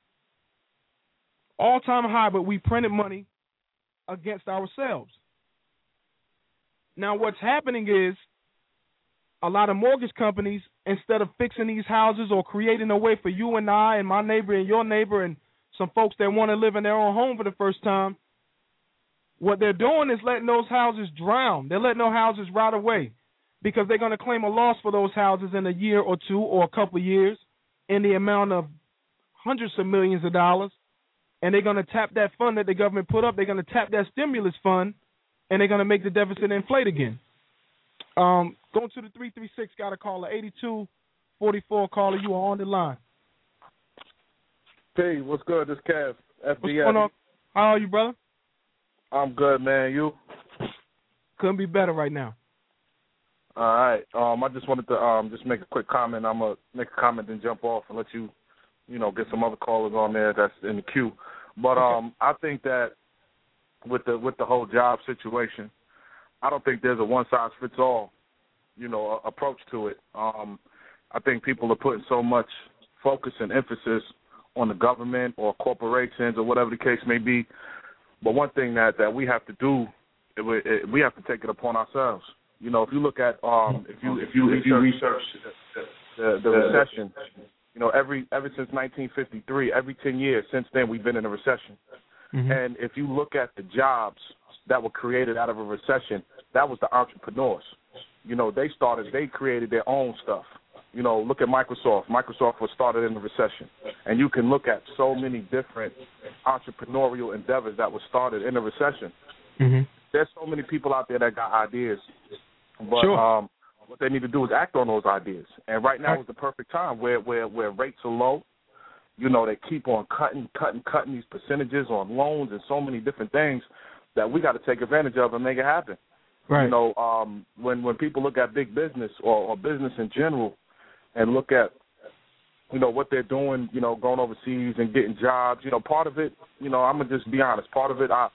All-time high, but we printed money against ourselves. Now, what's happening is a lot of mortgage companies, instead of fixing these houses or creating a way for you and I and my neighbor and your neighbor and some folks that want to live in their own home for the first time, what they're doing is letting those houses drown. They're letting those houses rot away, because they're going to claim a loss for those houses in a year or two or a couple of years in the amount of hundreds of millions of dollars. And they're going to tap that fund that the government put up. They're going to tap that stimulus fund, and they're going to make the deficit inflate again. Um, going to the three three six, got a caller, eighty-two forty-four caller. You are on the line. P, what's good? This Kev. F D S. What's going on? How are you, brother? I'm good, man. You? Couldn't be better right now. All right. Um, I just wanted to um just make a quick comment. I'm gonna make a comment and jump off and let you, you know, get some other callers on there that's in the queue. But um, I think that with the with the whole job situation, I don't think there's a one size fits all, you know, a, approach to it. Um, I think people are putting so much focus and emphasis on the government or corporations or whatever the case may be. But one thing that, that we have to do, it, it, we have to take it upon ourselves. You know, if you look at um, if you if you if you research the, the recession, you know, every ever since nineteen fifty-three, every ten years since then, we've been in a recession. Mm-hmm. And if you look at the jobs that were created out of a recession, that was the entrepreneurs. You know, they started, they created their own stuff. You know, look at Microsoft. Microsoft was started in the recession. And you can look at so many different entrepreneurial endeavors that were started in a recession. Mm-hmm. There's so many people out there that got ideas. But sure. um, what they need to do is act on those ideas. And right now is the perfect time where, where, where rates are low. You know, they keep on cutting, cutting, cutting these percentages on loans and so many different things that we got to take advantage of and make it happen. Right. You know, um, when, when people look at big business or, or business in general, and look at, you know, what they're doing, you know, going overseas and getting jobs. You know, part of it, you know, I'm going to just be honest, part of it I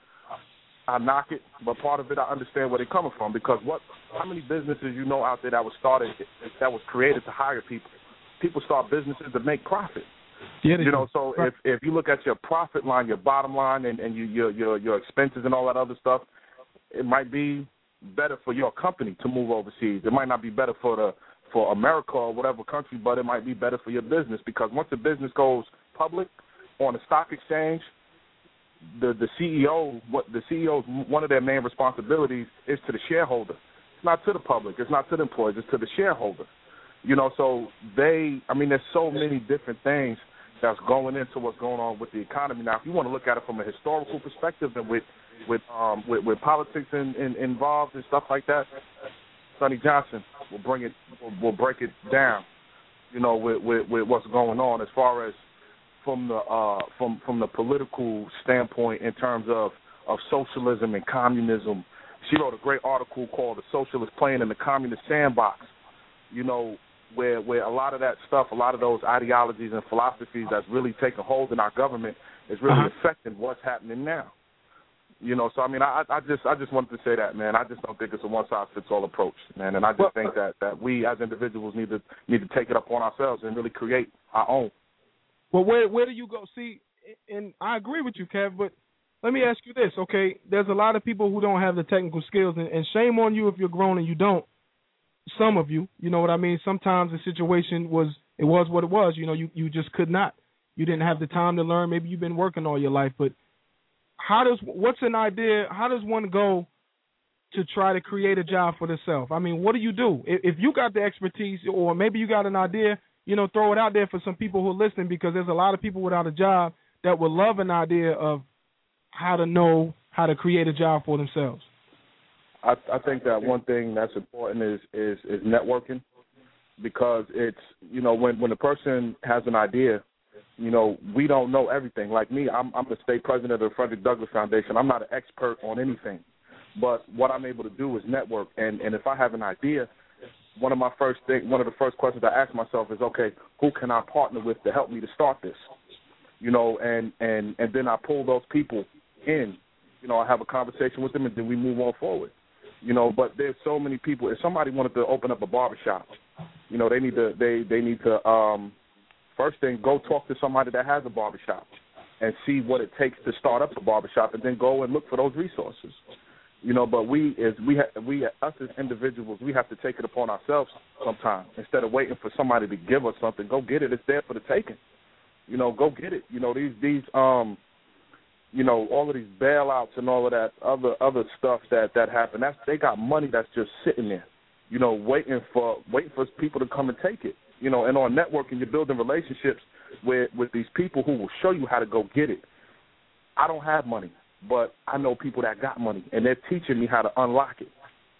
I knock it, but part of it I understand where they're coming from because what, how many businesses you know out there that was started, that was created to hire people? People start businesses to make profit. Yeah, you know, so if, if you look at your profit line, your bottom line, and, and you, your, your, your expenses and all that other stuff, it might be better for your company to move overseas. It might not be better for the for America or whatever country, but it might be better for your business because once the business goes public on the stock exchange, the the C E O, what the C E O's one of their main responsibilities is to the shareholder. It's not to the public. It's not to the employees. It's to the shareholder. You know, so they, I mean, there's so many different things that's going into what's going on with the economy. Now, if you want to look at it from a historical perspective and with with um with, with politics in, in, involved and stuff like that, Sonny Johnson will bring it, will, will break it down, you know, with, with, with what's going on as far as from the uh, from from the political standpoint in terms of, of socialism and communism. She wrote a great article called "The Socialist Playing in the Communist Sandbox," you know, where where a lot of that stuff, a lot of those ideologies and philosophies that's really taking hold in our government is really uh-huh. affecting what's happening now. You know, so I mean, I, I just, I just wanted to say that, man. I just don't think it's a one-size-fits-all approach, man. And I just well, think that, that we as individuals need to need to take it upon ourselves and really create our own. Well, where where do you go? See, and I agree with you, Kev. But let me ask you this, okay? There's a lot of people who don't have the technical skills, and, and shame on you if you're grown and you don't. Some of you, you know what I mean. Sometimes the situation was it was what it was. You know, you you just could not. You didn't have the time to learn. Maybe you've been working all your life, but How does what's an idea? How does one go to try to create a job for themselves? I mean, what do you do if, if you got the expertise, or maybe you got an idea? You know, throw it out there for some people who are listening, because there's a lot of people without a job that would love an idea of how to know how to create a job for themselves. I, I think that one thing that's important is, is is networking, because it's, you know, when when a person has an idea, you know, we don't know everything. Like me, I'm, I'm the state president of the Frederick Douglass Foundation. I'm not an expert on anything, but what I'm able to do is network. And, and if I have an idea, one of my first thing, one of the first questions I ask myself is, okay, who can I partner with to help me to start this? You know, and, and, and then I pull those people in. You know, I have a conversation with them, and then we move on forward. You know, but there's so many people. If somebody wanted to open up a barbershop, you know, they need to they, they need to um, first thing, go talk to somebody that has a barbershop and see what it takes to start up a barbershop, and then go and look for those resources. You know, but we as we ha- we us as individuals, we have to take it upon ourselves sometimes. Instead of waiting for somebody to give us something, go get it. It's there for the taking. You know, go get it. You know, these these um you know, all of these bailouts and all of that other other stuff that, that happen, that's they got money that's just sitting there, you know, waiting for waiting for people to come and take it. You know, and on networking, you're building relationships with, with these people who will show you how to go get it. I don't have money, but I know people that got money, and they're teaching me how to unlock it.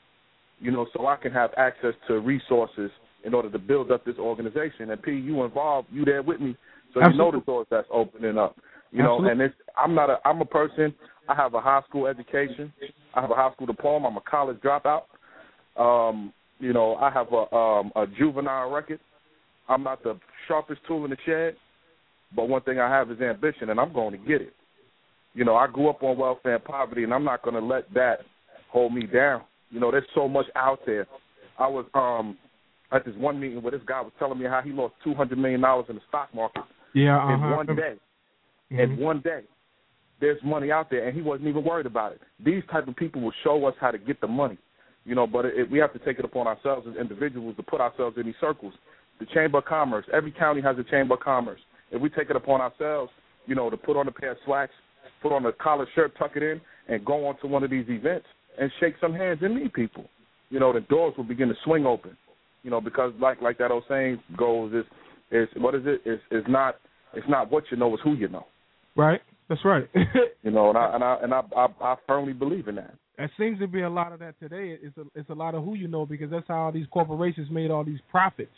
You know, so I can have access to resources in order to build up this organization. And P, you involved, you there with me. So Absolutely. you know the doors that's opening up. You know, Absolutely. and it's I'm not a I'm a person. I have a high school education. I have a high school diploma. I'm a college dropout. Um, you know, I have a um, a juvenile record. I'm not the sharpest tool in the shed, but one thing I have is ambition, and I'm going to get it. You know, I grew up on welfare and poverty, and I'm not going to let that hold me down. You know, there's so much out there. I was um, at this one meeting where this guy was telling me how he lost two hundred million dollars in the stock market Yeah, uh-huh. in one day. Mm-hmm. In one day. There's money out there, and he wasn't even worried about it. These type of people will show us how to get the money. You know, but it, we have to take it upon ourselves as individuals to put ourselves in these circles. The Chamber of Commerce, every county has a Chamber of Commerce. If we take it upon ourselves, you know, to put on a pair of slacks, put on a collared shirt, tuck it in, and go on to one of these events and shake some hands and meet people, you know, the doors will begin to swing open. You know, because like like that old saying goes, is is what is it? It's, it's not it's not what you know, it's who you know. Right. That's right. You know, and I and I and I, I I firmly believe in that. That seems to be a lot of that today. It's a it's a lot of who you know, because that's how all these corporations made all these profits.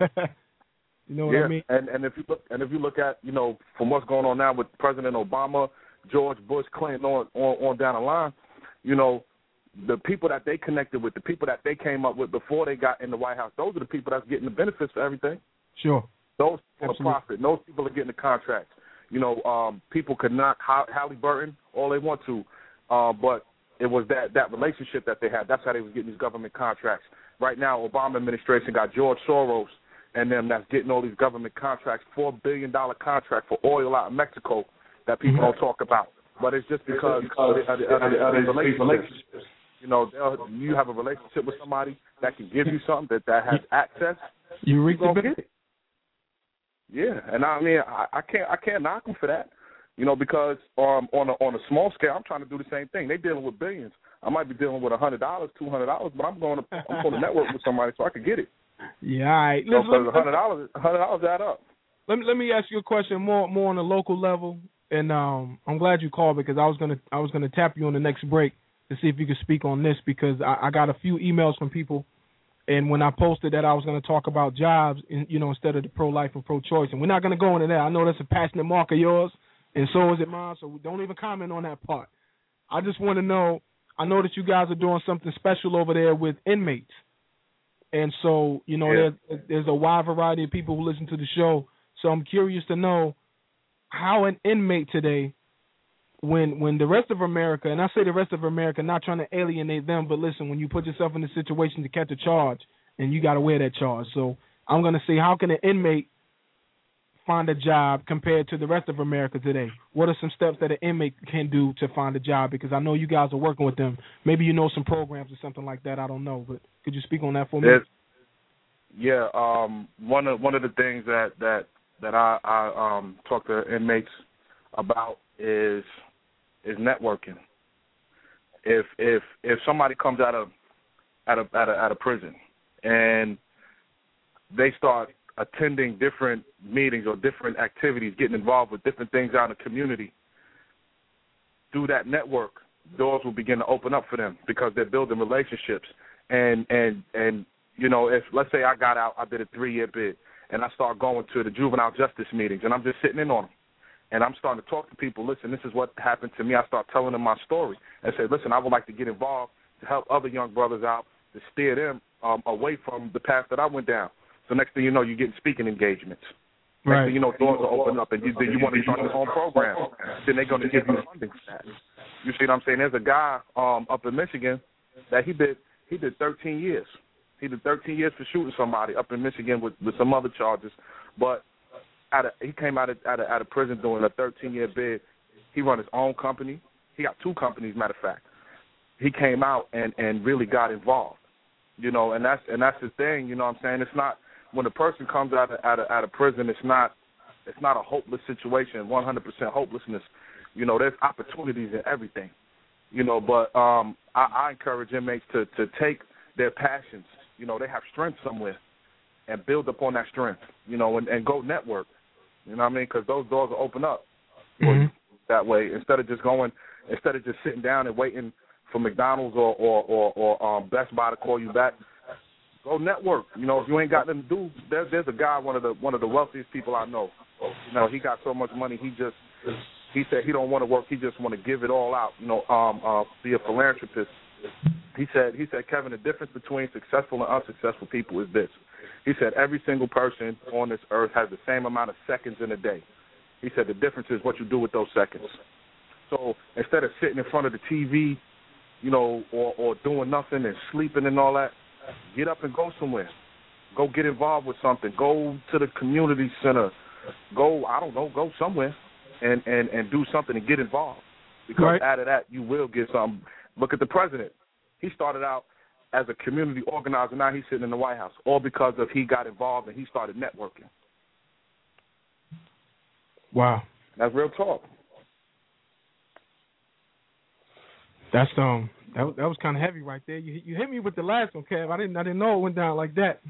You know what yeah. I mean? And and if you look and if you look at, you know, from what's going on now with President Obama, George Bush, Clinton, on on, on down the line, you know, the people that they connected with, the people that they came up with before they got in the White House, those are the people that's getting the benefits for everything. Sure. Those people Absolutely. are profit. Those people are getting the contracts. You know, um, people could knock Halliburton all they want to, uh, but it was that, that relationship that they had. That's how they was getting these government contracts. Right now, Obama administration got George Soros and them that's getting all these government contracts, four billion dollars contract for oil out of Mexico that people mm-hmm. don't talk about. But it's just because, because of the, of the, of the relationships. You know, you have a relationship with somebody that can give you something that, that has access. You reap the benefit. Yeah, and I mean, I, I can't, I can't knock them for that, you know, because um, on a on a small scale, I'm trying to do the same thing. They're dealing with billions. I might be dealing with a hundred dollars, two hundred dollars, but I'm going to, I'm going to network with somebody so I can get it. Yeah, all right. You know, because a hundred dollars, a hundred dollars add up. Let me let me ask you a question more more on a local level, and um, I'm glad you called, because I was gonna I was gonna tap you on the next break to see if you could speak on this, because I, I got a few emails from people. And when I posted that I was going to talk about jobs, in, you know, instead of the pro-life and pro-choice, and we're not going to go into that. I know that's a passionate mark of yours, and so is it mine, so don't even comment on that part. I just want to know, I know that you guys are doing something special over there with inmates. And so, you know, yeah. there's, there's a wide variety of people who listen to the show, so I'm curious to know how an inmate today, when when the rest of America, and I say the rest of America, not trying to alienate them, but listen, when you put yourself in a situation to catch a charge, and you got to wear that charge. So I'm going to say, how can an inmate find a job compared to the rest of America today? What are some steps that an inmate can do to find a job? Because I know you guys are working with them. Maybe you know some programs or something like that. I don't know, but could you speak on that for me? It's, yeah, um, one of one of the things that that that I, I um, talk to inmates about is is networking. If if if somebody comes out of out of out of, out of prison and they start attending different meetings or different activities, getting involved with different things out in the community, through that network, doors will begin to open up for them because they're building relationships. And and and you know, if let's say I got out, I did a three year bid, and I start going to the juvenile justice meetings, and I'm just sitting in on them. And I'm starting to talk to people, listen, this is what happened to me. I start telling them my story and say, listen, I would like to get involved to help other young brothers out, to steer them um, away from the path that I went down. So next thing you know, you're getting speaking engagements. Next right. thing you know, doors are open up, and you, then you want to start your own program. Then they're going to give you funding for that. You see what I'm saying? There's a guy um, up in Michigan that he did he did thirteen years. He did thirteen years for shooting somebody up in Michigan with, with some other charges. But Out of, he came out of, out of out of prison doing a thirteen-year bid. He run his own company. He got two companies, matter of fact. He came out and, and really got involved, you know, and that's and that's the thing, you know what I'm saying? It's not, when a person comes out of, out of, out of prison, it's not it's not a hopeless situation, one hundred percent hopelessness. You know, there's opportunities in everything, you know, but um, I, I encourage inmates to, to take their passions. You know, they have strength somewhere and build upon that strength, you know, and, and go network. You know what I mean? Because those doors will open up mm-hmm. that way. Instead of just going, instead of just sitting down and waiting for McDonald's or or, or, or um, Best Buy to call you back, Go network. You know, if you ain't got nothing to do, there, there's a guy, one of the one of the wealthiest people I know. You know, he got so much money, he just he said he don't want to work, he just want to give it all out. You know, um, uh, be a philanthropist. He said, he said, Kevin, the difference between successful and unsuccessful people is this. He said every single person on this earth has the same amount of seconds in a day. He said the difference is what you do with those seconds. So instead of sitting in front of the T V, you know, or, or doing nothing and sleeping and all that, get up and go somewhere. Go get involved with something. Go to the community center. Go, I don't know, go somewhere and, and, and do something and get involved. Because right. out of that, you will get something. Look at the president. He started out as a community organizer. Now he's sitting in the White House, all because of he got involved and he started networking. Wow. That's real talk. That's um that that was kind of heavy right there. You you hit me with the last one, Kev. I didn't I didn't know it went down like that.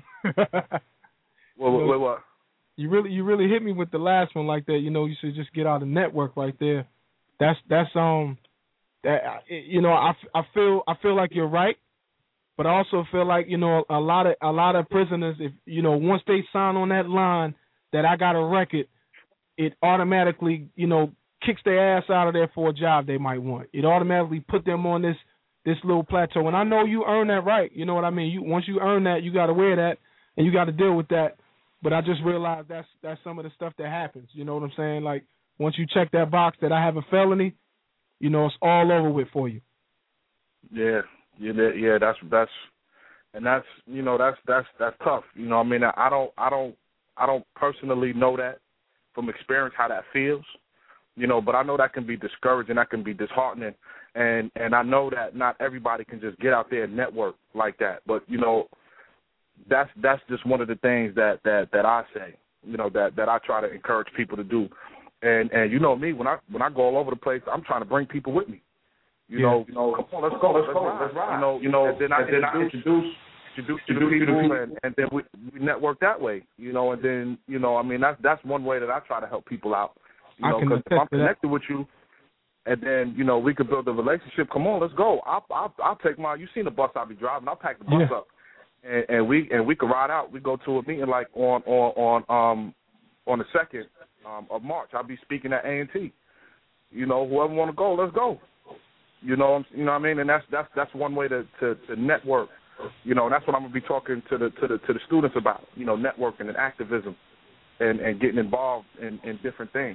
Well, what, what, what? You really you really hit me with the last one like that. You know, you should just get out of network right there. That's that's um that you know I, I feel I feel like you're right, but I also feel like you know a lot of a lot of prisoners, if you know once they sign on that line that I got a record, it automatically you know kicks their ass out of there for a job they might want. It automatically put them on this this little plateau. And I know you earn that right. You know what I mean? You once you earn that, you got to wear that and you got to deal with that. But I just realized that's that's some of the stuff that happens. You know what I'm saying? Like once you check that box that I have a felony, you know it's all over with for you. Yeah, yeah, yeah. That's that's and that's you know that's that's that's tough. You know, what I mean, I don't I don't I don't personally know that from experience how that feels. You know, but I know that can be discouraging, that can be disheartening, and and I know that not everybody can just get out there and network like that. But you know, that's that's just one of the things that, that, that I say, you know, that, that I try to encourage people to do. And and you know me, when I when I go all over the place, I'm trying to bring people with me. You yeah. know, you know, come on, let's go, let's, let's go, ride. let's ride. You know, you know, and then I and then introduce, introduce introduce introduce people, and, and then we, we network that way. You know, and then you know, I mean, that's that's one way that I try to help people out. You know, because if I'm connected with you, and then you know we could build a relationship. Come on, let's go. I'll I'll, I'll take my. You seen the bus I'll be driving? I'll pack the bus yeah. up, and, and we and we could ride out. We go to a meeting like on on on um on the second um, of March. I'll be speaking at A and T. You know, whoever want to go, let's go. You know, you know what I mean. And that's that's that's one way to, to, to network. You know, and that's what I'm gonna be talking to the to the to the students about. You know, networking and activism, and, and getting involved in, in different things.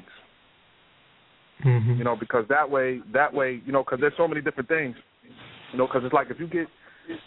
Mm-hmm. You know, because that way, that way, you know, because there's so many different things, you know, because it's like if you get,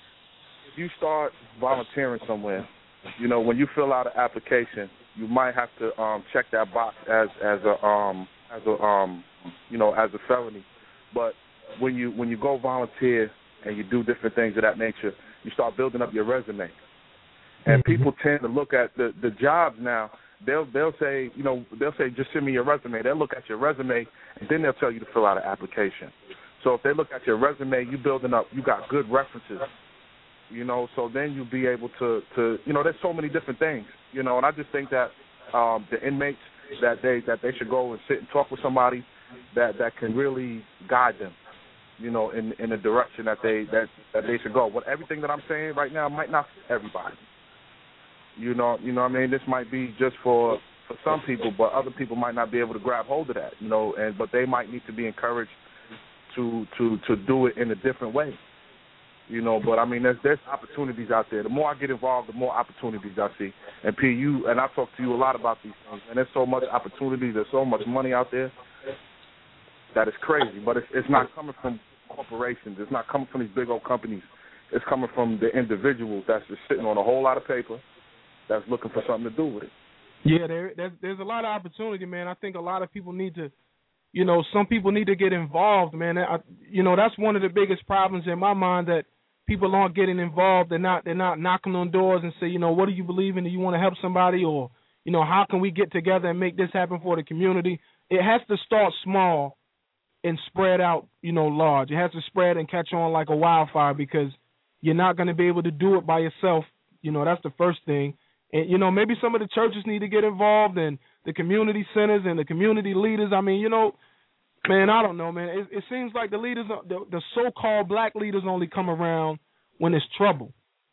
if you start volunteering somewhere, you know, when you fill out an application, you might have to um, check that box as as a um as a um you know as a felony, but when you when you go volunteer and you do different things of that nature, you start building up your resume, and mm-hmm. people tend to look at the the jobs now. They'll they'll say, you know, they'll say, just send me your resume. They'll look at your resume, and then they'll tell you to fill out an application. So if they look at your resume, you building up, you got good references, you know, so then you'll be able to, to you know, there's so many different things, you know, and I just think that um, the inmates, that they that they should go and sit and talk with somebody that, that can really guide them, you know, in in the direction that they that, that they should go. What everything that I'm saying right now might not fit everybody. You know, you know what I mean? This might be just for, for some people, but other people might not be able to grab hold of that, you know, and but they might need to be encouraged to to, to do it in a different way. You know, but I mean there's there's opportunities out there. The more I get involved, the more opportunities I see. And P you and I talk to you a lot about these things, and there's so much opportunity, there's so much money out there that is crazy. But it's it's not coming from corporations, it's not coming from these big old companies. It's coming from the individuals that's just sitting on a whole lot of paper that's looking for something to do with it. Yeah, there, there's, there's a lot of opportunity, man. I think a lot of people need to, you know, some people need to get involved, man. I, you know, that's one of the biggest problems in my mind, that people aren't getting involved. They're not, they're not knocking on doors and say, you know, what do you believe in? Do you want to help somebody? Or, you know, how can we get together and make this happen for the community? It has to start small and spread out, you know, large. It has to spread and catch on like a wildfire, because you're not going to be able to do it by yourself. You know, that's the first thing. And, you know, maybe some of the churches need to get involved, and the community centers and the community leaders. I mean, you know, man, I don't know, man. It, it seems like the leaders, the, the so-called black leaders only come around when it's trouble.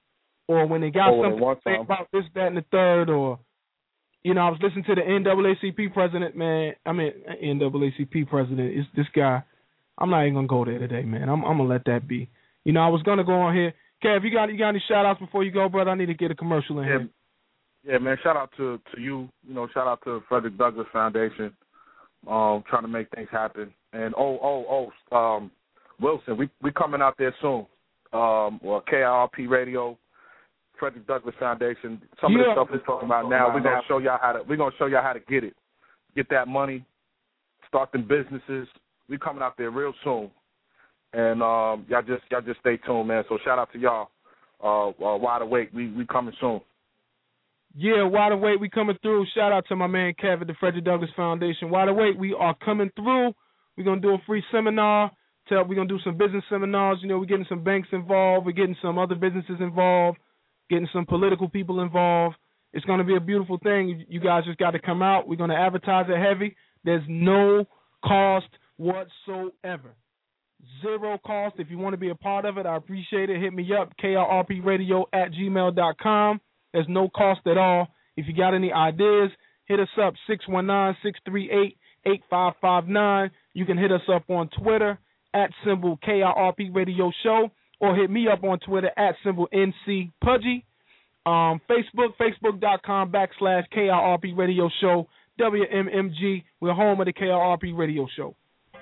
or when they got Oh, when they something want to say some. about this, that, and the third, or you know, I was listening to the N double A C P president, man. I mean, N double A C P president is this guy. I'm not even gonna go there today, man. I'm, I'm gonna let that be. You know, I was gonna go on here. Kev, you got you got any shout outs before you go, brother? I need to get a commercial in Yeah, here. yeah, man. Shout out to, to you. You know, shout out to Frederick Douglass Foundation, um, trying to make things happen. And oh, oh, oh, um, Wilson, we we coming out there soon. Um, well, K I R P Radio, Frederick Douglass Foundation. Some yeah. of the stuff we're talking about now, we're gonna show y'all how to. We're gonna show y'all how to get it, get that money, start them businesses. We coming out there real soon, and um, y'all just y'all just stay tuned, man. So shout out to y'all. Uh, uh, Wide Awake, we we coming soon. Yeah, Wide Awake, we coming through. Shout out to my man Kev at the Frederick Douglass Foundation. Wide Awake, we are coming through. We're gonna do a free seminar. Tell we're gonna do some business seminars. You know, we're getting some banks involved. We're getting some other businesses involved. Getting some political people involved. It's gonna be a beautiful thing. You guys just got to come out. We're gonna advertise it heavy. There's no cost whatsoever. Zero cost. If you want to be a part of it, I appreciate it. Hit me up, K R R P radio at gmail dot com. There's no cost at all. If you got any ideas, hit us up, six one nine, six three eight, eight five five nine. You can hit us up on Twitter, at symbol K R R P Radio Show, or hit me up on Twitter, at symbol N C Pudgy. Um, Facebook, facebook.com backslash K R R P Radio Show, W M M G. We're home of the K R R P Radio Show.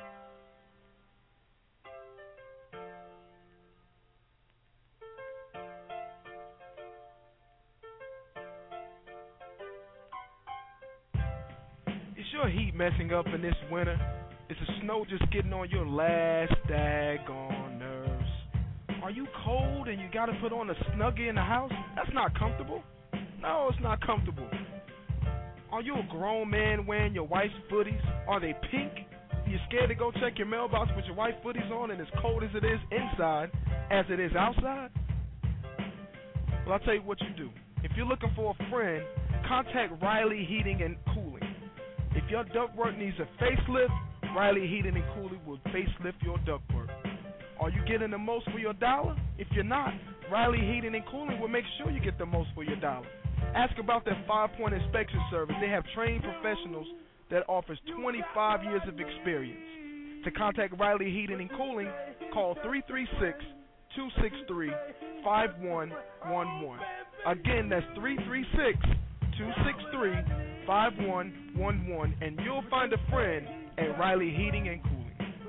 Is your heat messing up in this winter? Is the snow just getting on your last daggone nerves? Are you cold and you got to put on a Snuggie in the house? That's not comfortable. No, it's not comfortable. Are you a grown man wearing your wife's footies? Are they pink? You're scared to go check your mailbox with your wife's footies on and as cold as it is inside as it is outside? Well, I'll tell you what you do. If you're looking for a friend, contact Riley Heating and Cooling. If your ductwork needs a facelift, Riley Heating and Cooling will facelift your ductwork. Are you getting the most for your dollar? If you're not, Riley Heating and Cooling will make sure you get the most for your dollar. Ask about their five-point inspection service. They have trained professionals that offers twenty-five years of experience. To contact Riley Heating and Cooling, call three three six, two six three, five one one one. Again, that's three three six, two six three, five one one one, and you'll find a friend at Riley Heating and Cooling.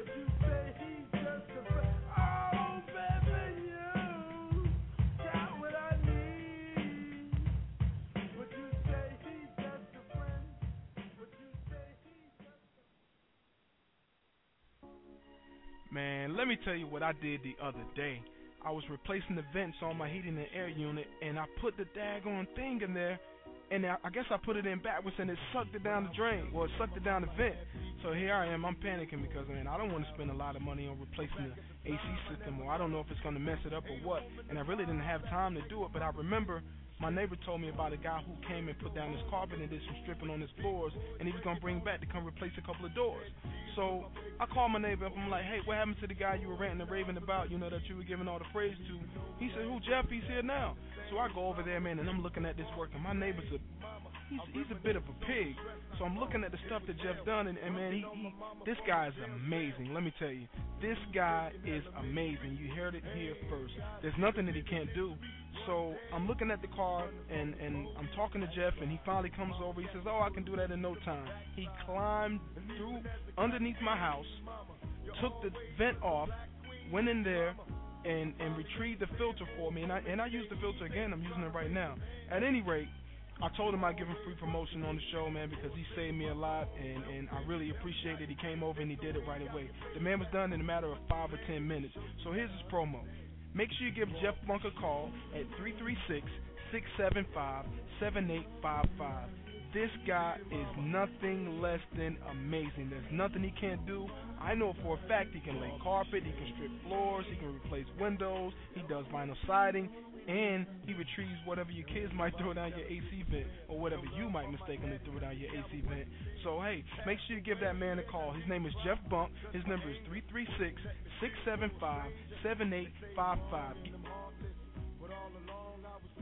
Man, let me tell you what I did the other day. I was replacing the vents on my heating and air unit, and I put the daggone thing in there, and I guess I put it in backwards, and it sucked it down the drain. Well, it sucked it down the vent. So here I am. I'm panicking because, man, I don't want to spend a lot of money on replacing the A C system, or I don't know if it's going to mess it up or what. And I really didn't have time to do it, but I remember my neighbor told me about a guy who came and put down his carpet and did some stripping on his floors, and he was going to bring back to come replace a couple of doors. So I called my neighbor up. I'm like, hey, what happened to the guy you were ranting and raving about, you know, that you were giving all the praise to? He said, who, Jeff? He's here now. So I go over there, man, and I'm looking at this work, and my neighbor's a, he's, he's a bit of a pig. So I'm looking at the stuff that Jeff done, and, and man, he, he, this guy is amazing. Let me tell you, this guy is amazing. You heard it here first. There's nothing that he can't do. So I'm looking at the car, and, and I'm talking to Jeff, and he finally comes over. He says, oh, I can do that in no time. He climbed through underneath my house, took the vent off, went in there, and, and retrieved the filter for me. And I, and I used the filter again. I'm using it right now. At any rate, I told him I'd give him free promotion on the show, man, because he saved me a lot, and, and I really appreciate that he came over and he did it right away. The man was done in a matter of five or ten minutes. So here's his promo. Make sure you give Jeff Bunk a call at three three six, six seven five, seven eight five five. This guy is nothing less than amazing. There's nothing he can't do. I know for a fact he can lay carpet, he can strip floors, he can replace windows, he does vinyl siding, and he retrieves whatever your kids might throw down your A C vent, or whatever you might mistakenly throw down your A C vent. So, hey, make sure you give that man a call. His name is Jeff Bunk. His number is three three six, six seven five, seven eight five five.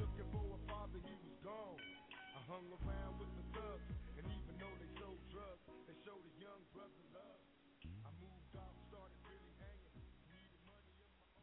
hung around with the thugs, and even though they sold drugs, they showed a young brother love. I moved off, started really hanging, needed money in my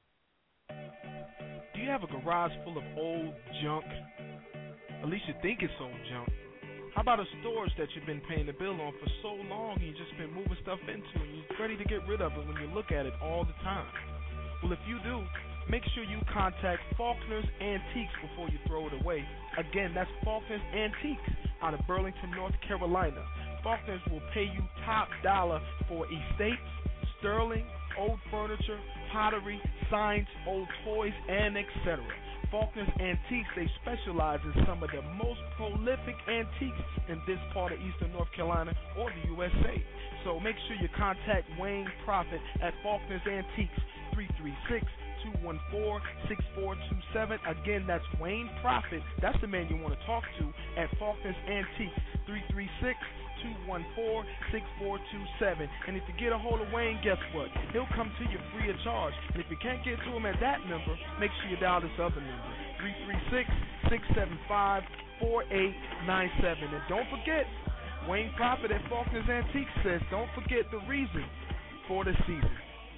own. Do you have a garage full of old junk? At least you think it's old junk. How about a storage that you've been paying the bill on for so long and you've just been moving stuff into and you're ready to get rid of it when you look at it all the time? Well, if you do, make sure you contact Faulkner's Antiques before you throw it away. Again, that's Faulkner's Antiques out of Burlington, North Carolina. Faulkner's will pay you top dollar for estates, sterling, old furniture, pottery, signs, old toys, and et cetera. Faulkner's Antiques, they specialize in some of the most prolific antiques in this part of Eastern North Carolina or the U S A. So make sure you contact Wayne Prophet at Faulkner's Antiques, three three six, two one four, six four two seven. Again, that's Wayne Prophet. That's the man you want to talk to at Faulkner's Antiques, three three six, two one four, six four two seven. And if you get a hold of Wayne, guess what? He'll come to you free of charge. And if you can't get to him at that number, make sure you dial this other number, three three six, six seven five, four eight nine seven. And don't forget, Wayne Prophet at Faulkner's Antiques says, don't forget the reason for the season.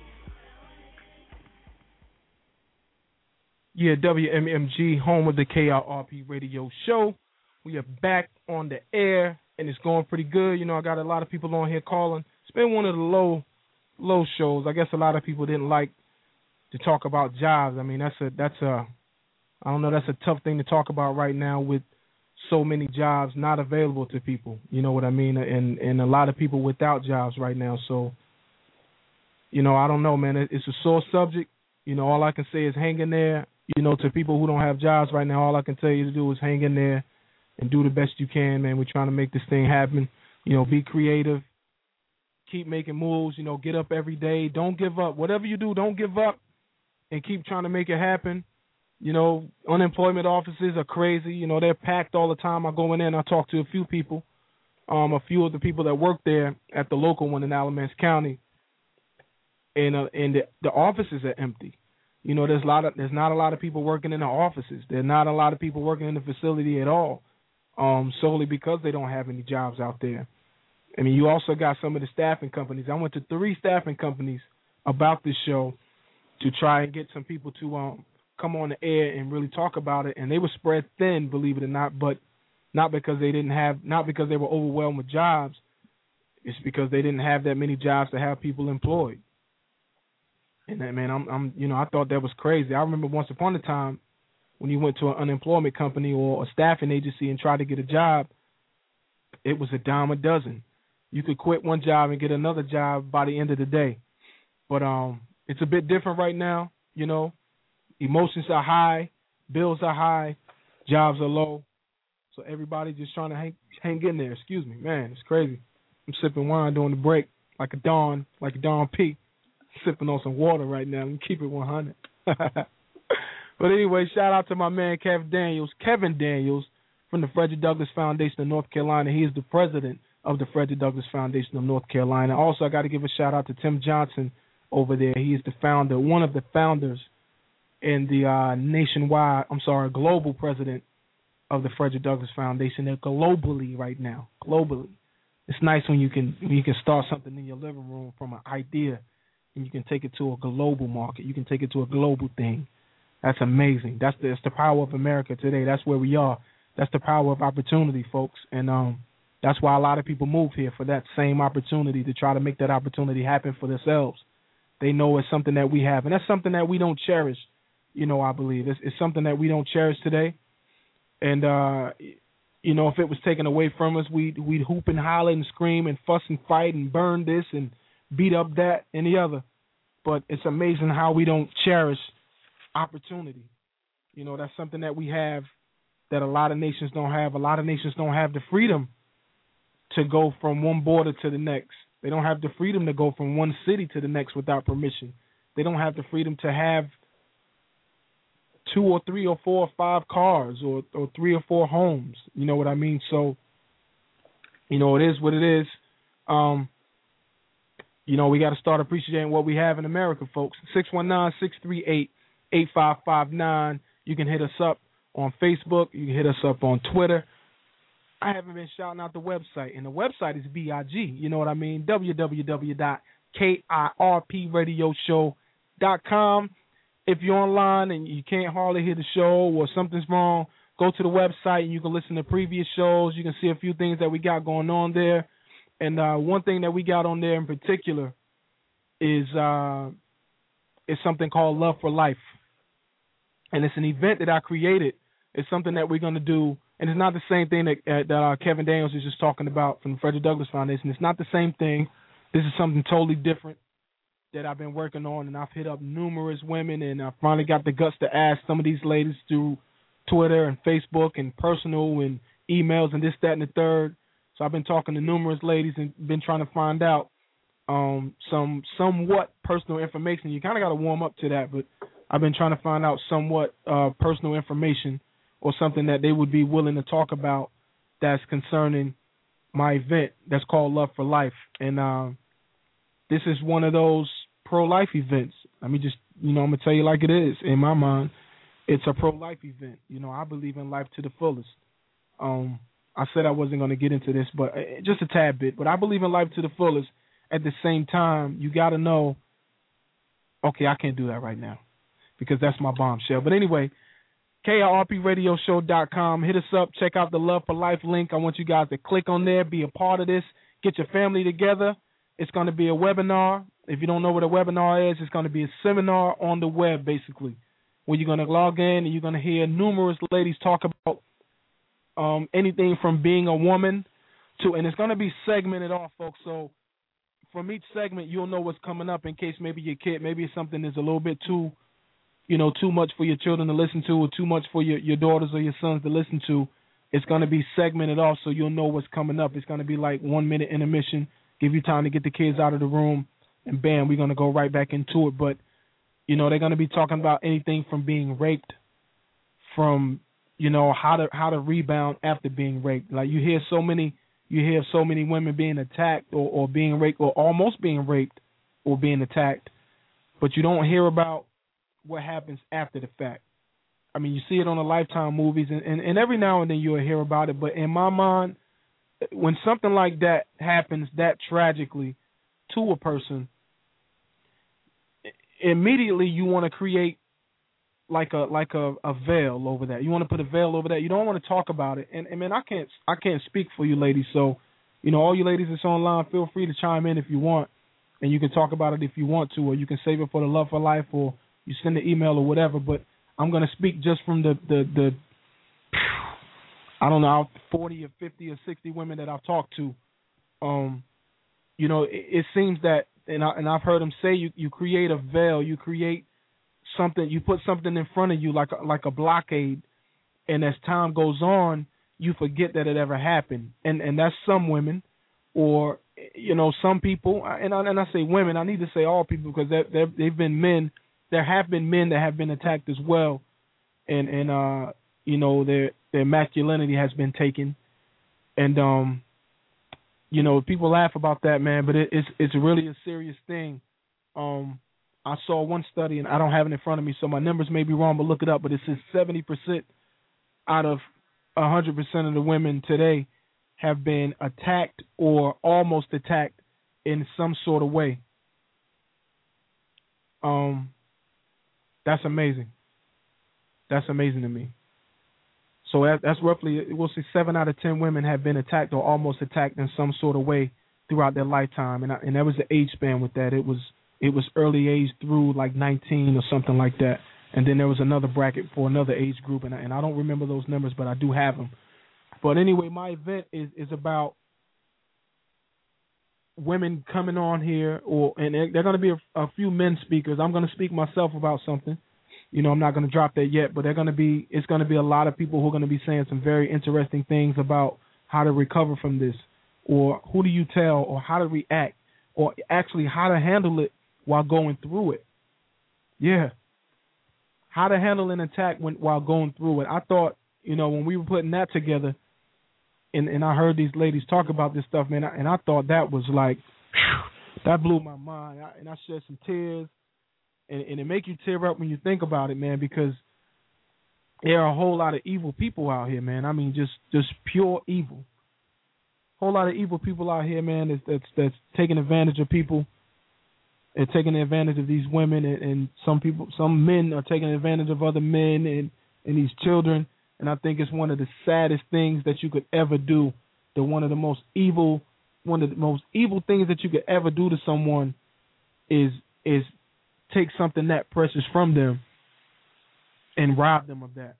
Yeah, W M M G, home of the K R R P radio show. We are back on the air, and it's going pretty good. You know, I got a lot of people on here calling. It's been one of the low, low shows. I guess a lot of people didn't like to talk about jobs. I mean, that's a, that's a, I don't know, that's a tough thing to talk about right now with so many jobs not available to people. You know what I mean? And and a lot of people without jobs right now. So, you know, I don't know, man. It's a sore subject. You know, all I can say is hang in there. You know, to people who don't have jobs right now, all I can tell you to do is hang in there and do the best you can, man. We're trying to make this thing happen. You know, be creative. Keep making moves. You know, get up every day. Don't give up. Whatever you do, don't give up and keep trying to make it happen. You know, unemployment offices are crazy. You know, they're packed all the time. I go in there and I talk to a few people, um, a few of the people that work there at the local one in Alamance County, and uh, and the, the offices are empty. You know, there's a lot of there's not a lot of people working in the offices. There's not a lot of people working in the facility at all, um, solely because they don't have any jobs out there. I mean, you also got some of the staffing companies. I went to three staffing companies about this show to try and get some people to um, come on the air and really talk about it, and they were spread thin, believe it or not, but not because they didn't have, not because they were overwhelmed with jobs. It's because they didn't have that many jobs to have people employed. And that, man, I'm, I'm, you know, I thought that was crazy. I remember once upon a time when you went to an unemployment company or a staffing agency and tried to get a job, it was a dime a dozen. You could quit one job and get another job by the end of the day. But um, it's a bit different right now. You know, emotions are high, bills are high, jobs are low. So everybody just trying to hang, hang in there. Excuse me, man, it's crazy. I'm sipping wine during the break like a Dawn, like a Dawn P. Sipping on some water right now. Let me keep it one hundred. But anyway, shout out to my man Kev Daniels, Kevin Daniels from the Frederick Douglass Foundation of North Carolina. He is the president of the Frederick Douglass Foundation of North Carolina. Also, I got to give a shout out to Tim Johnson over there. He is the founder, one of the founders and the uh, nationwide, I'm sorry, global president of the Frederick Douglass Foundation. They're globally right now, globally. It's nice when you can when you can start something in your living room from an idea and you can take it to a global market. You can take it to a global thing. That's amazing. That's the, that's the power of America today. That's where we are. That's the power of opportunity, folks. And um, that's why a lot of people move here, for that same opportunity, to try to make that opportunity happen for themselves. They know it's something that we have, and that's something that we don't cherish, you know, I believe. It's, it's something that we don't cherish today. And, uh, you know, if it was taken away from us, we'd, we'd hoop and holler and scream and fuss and fight and burn this and beat up that and the other. But it's amazing how we don't cherish opportunity. You know, that's something that we have that a lot of nations don't have. A lot of nations don't have the freedom to go from one border to the next. They don't have the freedom to go from one city to the next without permission. They don't have the freedom to have two or three or four or five cars or, or three or four homes. You know what I mean? So, you know, it is what it is. Um, You know, we got to start appreciating what we have in America, folks. six one nine, six three eight, eight five five nine. You can hit us up on Facebook. You can hit us up on Twitter. I haven't been shouting out the website, and the website is B I G. You know what I mean? w w w dot k i r p radio show dot com. If you're online and you can't hardly hear the show or something's wrong, go to the website and you can listen to previous shows. You can see a few things that we got going on there. And uh, one thing that we got on there in particular is uh, is something called Love for Life. And it's an event that I created. It's something that we're going to do. And it's not the same thing that, uh, that uh, Kevin Daniels is just talking about from the Frederick Douglass Foundation. It's not the same thing. This is something totally different that I've been working on, and I've hit up numerous women, and I finally got the guts to ask some of these ladies through Twitter and Facebook and personal and emails and this, that, and the third. So I've been talking to numerous ladies and been trying to find out um, some somewhat personal information. You kind of got to warm up to that, but I've been trying to find out somewhat uh, personal information or something that they would be willing to talk about that's concerning my event that's called Love for Life. And uh, this is one of those pro-life events. I mean, just, you know, I'm going to tell you like it is. In my mind, it's a pro-life event. You know, I believe in life to the fullest. Um, I said I wasn't going to get into this, but uh, just a tad bit. But I believe in life to the fullest. At the same time, you got to know, okay, I can't do that right now because that's my bombshell. But anyway, K I R P radio show dot com. Hit us up. Check out the Love for Life link. I want you guys to click on there, be a part of this, get your family together. It's going to be a webinar. If you don't know what a webinar is, it's going to be a seminar on the web, basically, where you're going to log in and you're going to hear numerous ladies talk about um, anything from being a woman to, and it's going to be segmented off, folks. So from each segment, you'll know what's coming up in case maybe your kid, maybe it's something that's a little bit too, you know, too much for your children to listen to or too much for your, your daughters or your sons to listen to. It's going to be segmented off so you'll know what's coming up. It's going to be like one minute intermission, give you time to get the kids out of the room, and bam, we're going to go right back into it. But, you know, they're going to be talking about anything from being raped, from, you know, how to how to rebound after being raped. Like you hear so many you hear so many women being attacked or, or being raped or almost being raped or being attacked, but you don't hear about what happens after the fact. I mean, you see it on the Lifetime movies, and, and, and every now and then you'll hear about it. But in my mind, when something like that happens that tragically to a person, immediately you want to create like a like a, a veil over that. You want to put a veil over that. You don't want to talk about it. And, and man, I can't I can't speak for you ladies. So, you know, all you ladies that's online, feel free to chime in if you want, and you can talk about it if you want to, or you can save it for the Love for Life, or you send an email or whatever. But I'm going to speak just from the the, the I don't know, forty or fifty or sixty women that I've talked to. Um, you know, it, it seems that, and, I, and I've heard them say, you, you create a veil, you create something, you put something in front of you like a, like a blockade, and as time goes on, you forget that it ever happened. And and that's some women, or, you know, some people, and I, and I say women, I need to say all people because they've, they've been men. There have been men that have been attacked as well, and, and uh, you know, their their masculinity has been taken. And, um, you know, people laugh about that, man, but it, it's it's really a serious thing. Um, I saw one study, and I don't have it in front of me, so my numbers may be wrong, but look it up. But it says seventy percent out of one hundred percent of the women today have been attacked or almost attacked in some sort of way. Um, that's amazing. That's amazing to me. So that, that's roughly, we'll say seven out of ten women have been attacked or almost attacked in some sort of way throughout their lifetime, and I, and there was the age span with that. It was it was early age through like nineteen or something like that, and then there was another bracket for another age group, and I, and I don't remember those numbers, but I do have them. But anyway, my event is is about women coming on here, or and there are going to be a, a few men speakers. I'm going to speak myself about something. You know, I'm not going to drop that yet, but they're going to be. It's going to be a lot of people who are going to be saying some very interesting things about how to recover from this, or who do you tell, or how to react, or actually how to handle it while going through it. Yeah, how to handle an attack when while going through it. I thought, you know, when we were putting that together, and and I heard these ladies talk about this stuff, man, and I thought that was like, whew, that blew my mind, I, and I shed some tears. And, and it make you tear up when you think about it, man, because there are a whole lot of evil people out here, man. I mean, just just pure evil. Whole lot of evil people out here, man. That's that's, that's taking advantage of people and taking advantage of these women, and, and some people, some men are taking advantage of other men and, and these children. And I think it's one of the saddest things that you could ever do. The one of the most evil, one of the most evil things that you could ever do to someone is is take something that precious from them and rob them of that.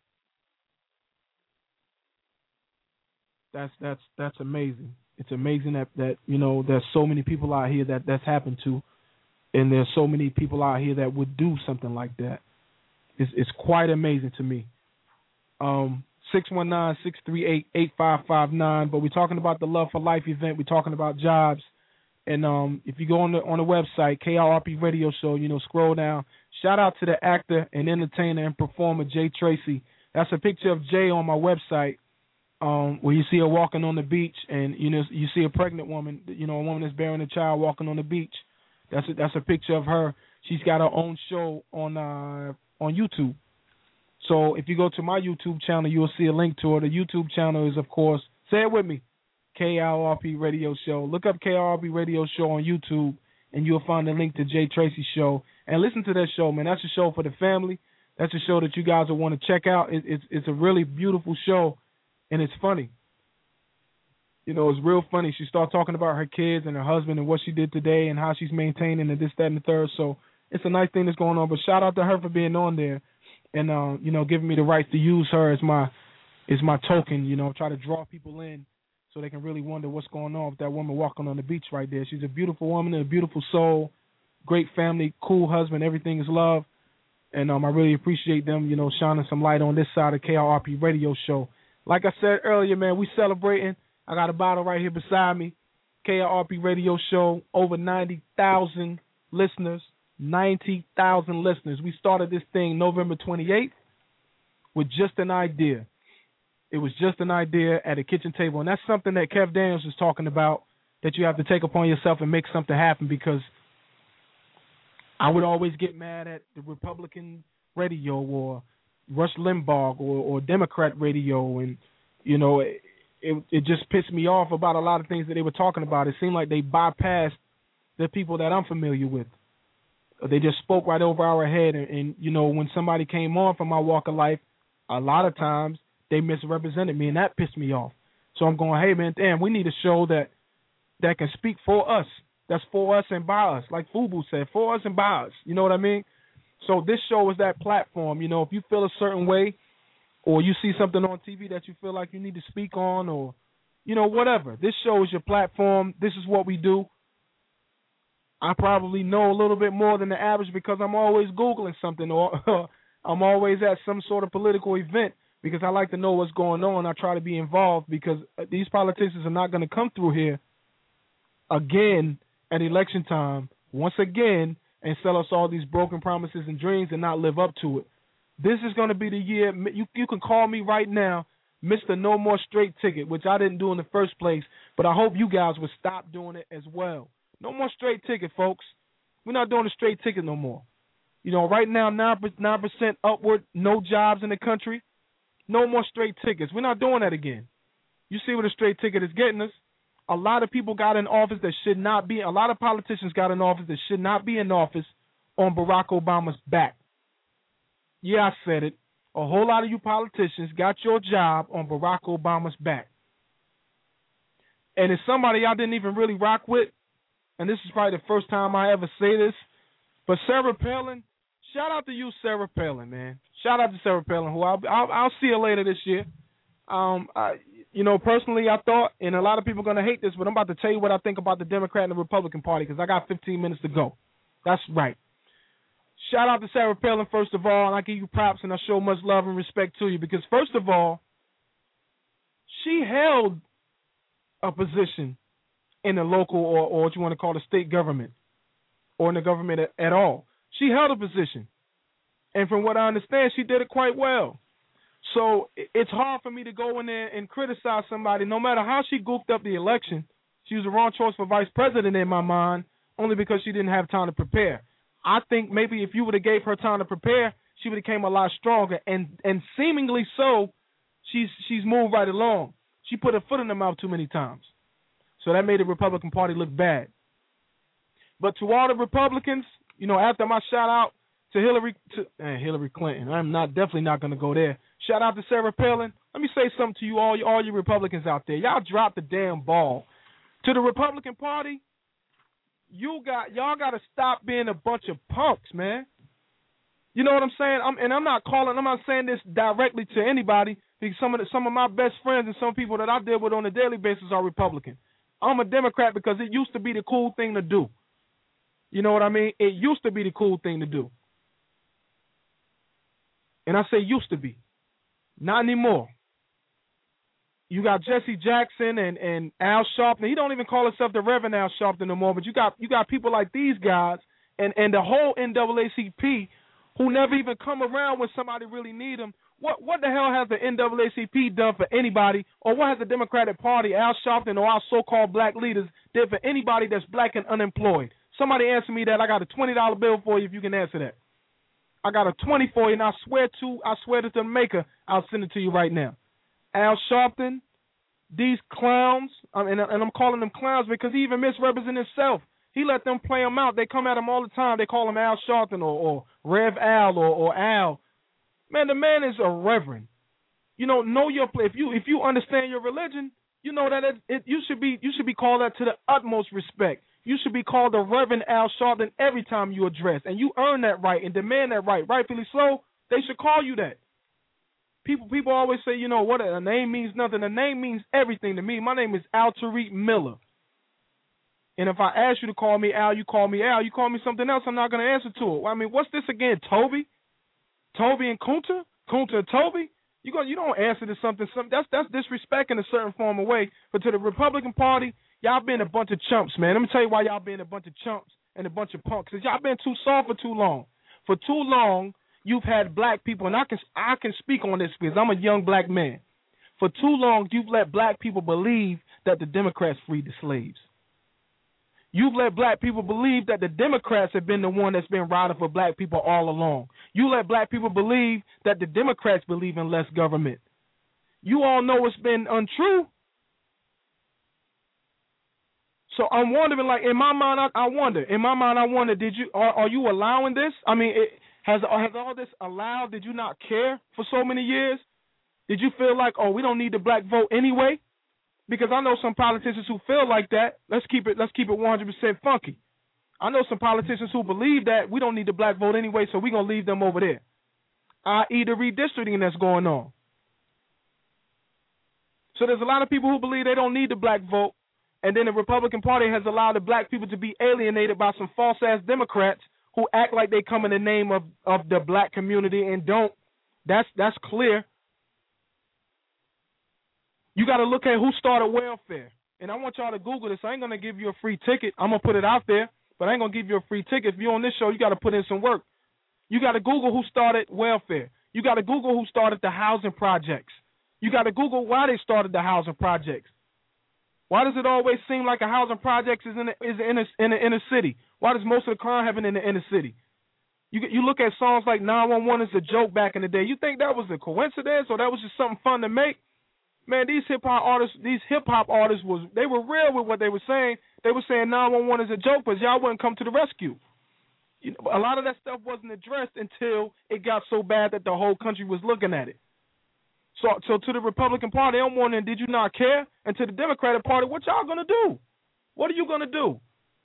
That's that's that's amazing. It's amazing that, that you know there's so many people out here that that's happened to, and there's so many people out here that would do something like that. It's it's quite amazing to me. Um, six one nine, six three eight, eight five five nine. But we're talking about the Love for Life event. We're talking about jobs. And um, if you go on the on the website, K R R P Radio Show, you know, scroll down. Shout out to the actor and entertainer and performer Jay Tracy. That's a picture of Jay on my website, um, where you see her walking on the beach, and you know you see a pregnant woman, you know, a woman that's bearing a child walking on the beach. That's a, that's a picture of her. She's got her own show on uh, on YouTube. So if you go to my YouTube channel, you'll see a link to her. The YouTube channel is, of course, say it with me, K R R P Radio Show. Look up K R R P Radio Show on YouTube, and you'll find the link to Jay Tracy's show. And listen to that show, man. That's a show for the family. That's a show that you guys will want to check out. It, it's it's a really beautiful show, and it's funny. You know, it's real funny. She starts talking about her kids and her husband and what she did today and how she's maintaining and this, that, and the third. So it's a nice thing that's going on. But shout out to her for being on there and, uh, you know, giving me the right to use her as my as my token, you know, try to draw people in so they can really wonder what's going on with that woman walking on the beach right there. She's a beautiful woman and a beautiful soul, great family, cool husband, everything is love. And um, I really appreciate them, you know, shining some light on this side of K R R P Radio Show. Like I said earlier, man, we celebrating. I got a bottle right here beside me. K R R P Radio Show, over ninety thousand listeners, ninety thousand listeners. We started this thing November twenty-eighth with just an idea. It was just an idea at a kitchen table, and that's something that Kev Daniels was talking about, that you have to take upon yourself and make something happen, because I would always get mad at the Republican radio or Rush Limbaugh or, or Democrat radio, and, you know, it, it, it just pissed me off about a lot of things that they were talking about. It seemed like they bypassed the people that I'm familiar with. They just spoke right over our head, and, and, you know, when somebody came on from my walk of life, a lot of times they misrepresented me, and that pissed me off. So I'm going, hey, man, damn, we need a show that that can speak for us. That's for us and by us, like Fubu said, for us and by us. You know what I mean? So this show is that platform. You know, if you feel a certain way or you see something on T V that you feel like you need to speak on, or, you know, whatever, this show is your platform. This is what we do. I probably know a little bit more than the average because I'm always Googling something, or I'm always at some sort of political event, because I like to know what's going on. I try to be involved, because these politicians are not going to come through here again at election time, once again, and sell us all these broken promises and dreams and not live up to it. This is going to be the year. You, you can call me right now Mister No More Straight Ticket, which I didn't do in the first place, but I hope you guys would stop doing it as well. No more straight ticket, folks. We're not doing a straight ticket no more. You know, right now, nine percent upward, no jobs in the country. No more straight tickets. We're not doing that again. You see what a straight ticket is getting us. A lot of people got in office that should not be. A lot of politicians got in office that should not be in office on Barack Obama's back. Yeah, I said it. A whole lot of you politicians got your job on Barack Obama's back. And it's somebody I didn't even really rock with, and this is probably the first time I ever say this, but Sarah Palin, shout out to you, Sarah Palin, man. Shout out to Sarah Palin, who I'll, I'll, I'll see her later this year. Um, I, you know, personally, I thought, and a lot of people are going to hate this, but I'm about to tell you what I think about the Democrat and the Republican Party, because I got fifteen minutes to go. That's right. Shout out to Sarah Palin, first of all, and I give you props, and I show much love and respect to you, because first of all, she held a position in the local, or, or what you want to call the state government, or in the government at, at all. She held a position. And from what I understand, she did it quite well. So it's hard for me to go in there and criticize somebody, no matter how she goofed up the election. She was the wrong choice for vice president in my mind, only because she didn't have time to prepare. I think maybe if you would have gave her time to prepare, she became a lot stronger, and and seemingly so, she's she's moved right along. She put her foot in her mouth too many times, so that made the Republican Party look bad. But to all the Republicans, you know, after my shout out to Hillary to eh, Hillary Clinton, I'm not definitely not going to go there. Shout out to Sarah Palin. Let me say something to you, all you all you Republicans out there. Y'all dropped the damn ball. To the Republican Party, you got y'all got to stop being a bunch of punks, man. You know what I'm saying? I'm, and I'm not calling. I'm not saying this directly to anybody because some of the, some of my best friends and some people that I deal with on a daily basis are Republican. I'm a Democrat because it used to be the cool thing to do. You know what I mean? It used to be the cool thing to do. And I say used to be. Not anymore. You got Jesse Jackson and, and Al Sharpton. He don't even call himself the Reverend Al Sharpton no more, but you got you got people like these guys and, and the whole N double A C P who never even come around when somebody really need them. What what the hell has the N double A C P done for anybody, or what has the Democratic Party, Al Sharpton, or our so-called black leaders did for anybody that's black and unemployed? Somebody answer me that. I got a twenty dollar bill for you if you can answer that. I got a twenty for you, and I swear to I swear to the maker, I'll send it to you right now. Al Sharpton, these clowns, um, and, and I'm calling them clowns because he even misrepresented himself. He let them play him out. They come at him all the time. They call him Al Sharpton or, or Rev Al or, or Al. Man, the man is a reverend. You know, know your place. If you if you understand your religion, you know that it, it you should be you should be called that to the utmost respect. You should be called the Reverend Al Sharpton every time you address, and you earn that right and demand that right. Rightfully so, they should call you that. People people always say, you know what, a name means nothing. A name means everything to me. My name is Al Tariq Miller. And if I ask you to call me Al, you call me Al. You call me something else, I'm not going to answer to it. I mean, what's this again, Toby? Toby and Kunta? Kunta and Toby? You go, you don't answer to something. Some, that's that's disrespect in a certain form of way. But to the Republican Party, y'all been a bunch of chumps, man. Let me tell you why y'all been a bunch of chumps and a bunch of punks. Because y'all been too soft for too long. For too long, you've had black people, and I can I can speak on this because I'm a young black man. For too long, you've let black people believe that the Democrats freed the slaves. You've let black people believe that the Democrats have been the one that's been riding for black people all along. You let black people believe that the Democrats believe in less government. You all know it's been untrue. So I'm wondering, like, in my mind, I, I wonder. In my mind, I wonder, did you are, are you allowing this? I mean, it, has has all this allowed? Did you not care for so many years? Did you feel like, oh, we don't need the black vote anyway? Because I know some politicians who feel like that. Let's keep it. Let's keep it one hundred percent funky. I know some politicians who believe that we don't need the black vote anyway, so we're gonna leave them over there. that is, the redistricting that's going on. So there's a lot of people who believe they don't need the black vote, and then the Republican Party has allowed the black people to be alienated by some false ass Democrats who act like they come in the name of, of the black community and don't. That's that's clear. You got to look at who started welfare. And I want y'all to Google this. I ain't going to give you a free ticket. I'm going to put it out there, but I ain't going to give you a free ticket. If you're on this show, you got to put in some work. You got to Google who started welfare. You got to Google who started the housing projects. You got to Google why they started the housing projects. Why does it always seem like a housing project is in a, is in a, in a inner city? Why does most of the crime happen in the inner city? You you look at songs like nine one one is a joke back in the day. You think that was a coincidence or that was just something fun to make? Man, these hip hop artists, these hip hop artists was they were real with what they were saying. They were saying nine one one is a joke, but y'all wouldn't come to the rescue. You know, a lot of that stuff wasn't addressed until it got so bad that the whole country was looking at it. So, so to the Republican Party, I'm wondering, did you not care? And to the Democratic Party, what y'all gonna do? What are you gonna do?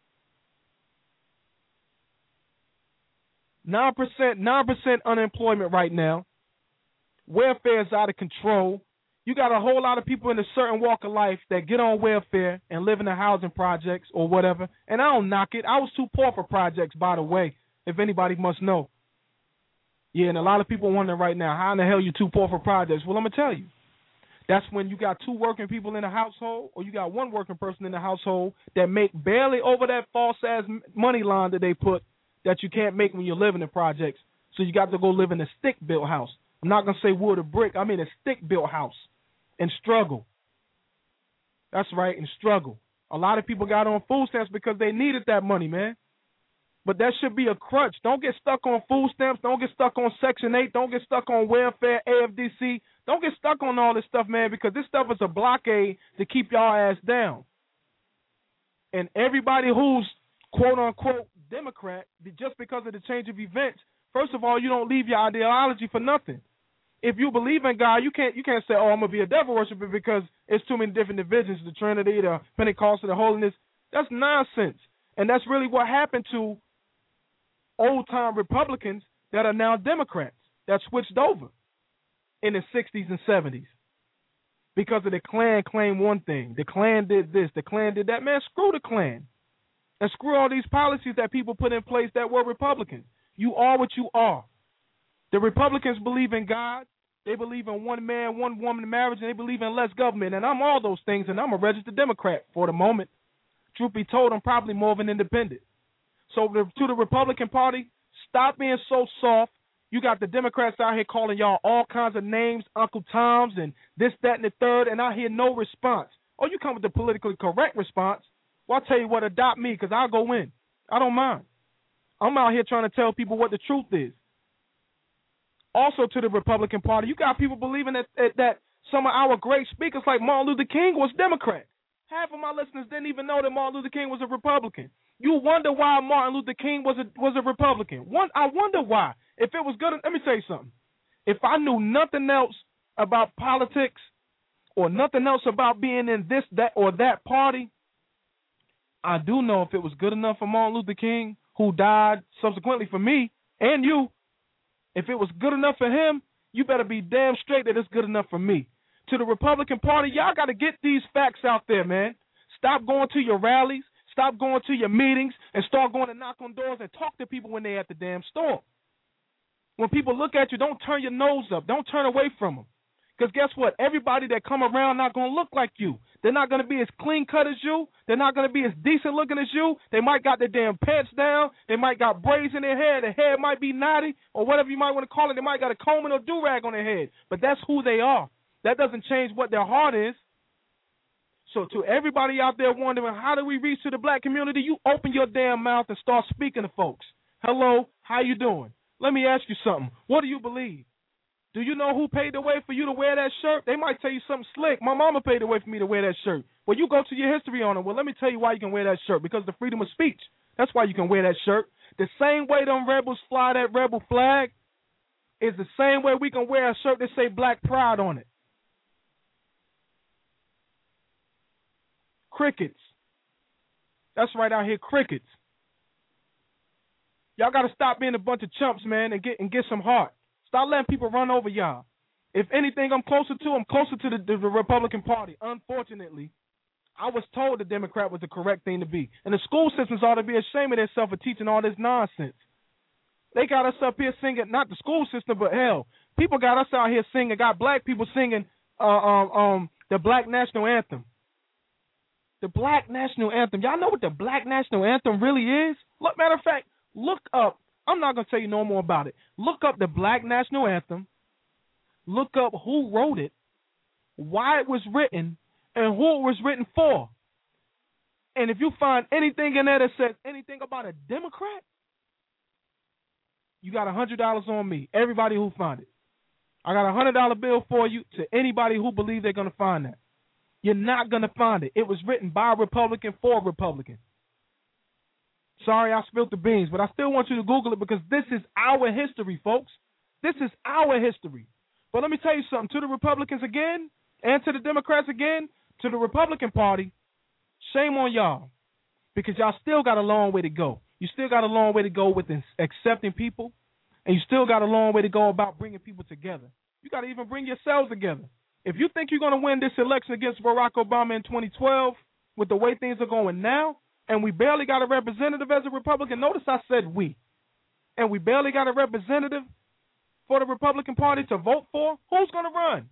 Nine percent, nine percent unemployment right now. Welfare is out of control. You got a whole lot of people in a certain walk of life that get on welfare and live in the housing projects or whatever. And I don't knock it. I was too poor for projects, by the way, if anybody must know. Yeah, and a lot of people wondering right now, how in the hell are you too poor for projects? Well, I'm going to tell you. That's when you got two working people in the household or you got one working person in the household that make barely over that false-ass money line that they put that you can't make when you're living in projects. So you got to go live in a stick-built house. I'm not going to say wood or brick. I mean a stick-built house. And struggle. That's right, and struggle. A lot of people got on food stamps because they needed that money, man. But that should be a crutch. Don't get stuck on food stamps. Don't get stuck on Section eight. Don't get stuck on welfare, A F D C. Don't get stuck on all this stuff, man, because this stuff is a blockade to keep y'all ass down. And everybody who's quote-unquote Democrat, just because of the change of events, first of all, you don't leave your ideology for nothing. If you believe in God, you can't you can't say, oh, I'm going to be a devil worshiper because it's too many different divisions, the Trinity, the Pentecostal, the holiness. That's nonsense. And that's really what happened to old-time Republicans that are now Democrats that switched over in the sixties and seventies because of the Klan claimed one thing. The Klan did this. The Klan did that. Man, screw the Klan. And screw all these policies that people put in place that were Republicans. You are what you are. The Republicans believe in God. They believe in one man, one woman marriage, and they believe in less government. And I'm all those things, and I'm a registered Democrat for the moment. Truth be told, I'm probably more of an independent. So the, to the Republican Party, stop being so soft. You got the Democrats out here calling y'all all kinds of names, Uncle Toms, and this, that, and the third, and I hear no response. Oh, you come with the politically correct response. Well, I'll tell you what, adopt me, because I'll go in. I don't mind. I'm out here trying to tell people what the truth is. Also to the Republican Party, you got people believing that, that, that some of our great speakers like Martin Luther King was Democrat. Half of my listeners didn't even know that Martin Luther King was a Republican. You wonder why Martin Luther King was a was a Republican. One, I wonder why. If it was good, let me tell you something. If I knew nothing else about politics or nothing else about being in this, that, or that party, I do know if it was good enough for Martin Luther King, who died subsequently for me and you, if it was good enough for him, you better be damn straight that it's good enough for me. To the Republican Party, y'all got to get these facts out there, man. Stop going to your rallies. Stop going to your meetings and start going to knock on doors and talk to people when they're at the damn store. When people look at you, don't turn your nose up. Don't turn away from them. Because guess what? Everybody that come around not going to look like you. They're not going to be as clean cut as you. They're not going to be as decent looking as you. They might got their damn pants down. They might got braids in their hair. Their hair might be knotty or whatever you might want to call it. They might got a comb and a do-rag on their head. But that's who they are. That doesn't change what their heart is. So to everybody out there wondering, how do we reach to the black community? You open your damn mouth and start speaking to folks. Hello, how you doing? Let me ask you something. What do you believe? Do you know who paid the way for you to wear that shirt? They might tell you something slick. My mama paid the way for me to wear that shirt. Well, you go to your history on it. Well, let me tell you why you can wear that shirt, because of the freedom of speech. That's why you can wear that shirt. The same way them rebels fly that rebel flag is the same way we can wear a shirt that say Black Pride on it. Crickets. That's right out here, crickets. Y'all got to stop being a bunch of chumps, man, and get and get some heart. Stop letting people run over y'all. If anything I'm closer to, I'm closer to the, the, the Republican Party. Unfortunately, I was told the Democrat was the correct thing to be. And the school systems ought to be ashamed of themselves for teaching all this nonsense. They got us up here singing, not the school system, but hell, people got us out here singing, got black people singing uh, um, um, the Black National Anthem. The Black National Anthem. Y'all know what the Black National Anthem really is? Look, matter of fact, look up. I'm not going to tell you no more about it. Look up the Black National Anthem. Look up who wrote it, why it was written, and who it was written for. And if you find anything in there that says anything about a Democrat, you got one hundred dollars on me, everybody who found it. I got a one hundred dollar bill for you to anybody who believes they're going to find that. You're not going to find it. It was written by a Republican for a Republican. Sorry I spilled the beans, but I still want you to Google it because this is our history, folks. This is our history. But let me tell you something. To the Republicans again, and to the Democrats again, to the Republican Party, shame on y'all, because y'all still got a long way to go. You still got a long way to go with accepting people, and you still got a long way to go about bringing people together. You got to even bring yourselves together. If you think you're going to win this election against Barack Obama in twenty twelve with the way things are going now, and we barely got a representative as a Republican, notice I said we, and we barely got a representative for the Republican Party to vote for, who's going to run?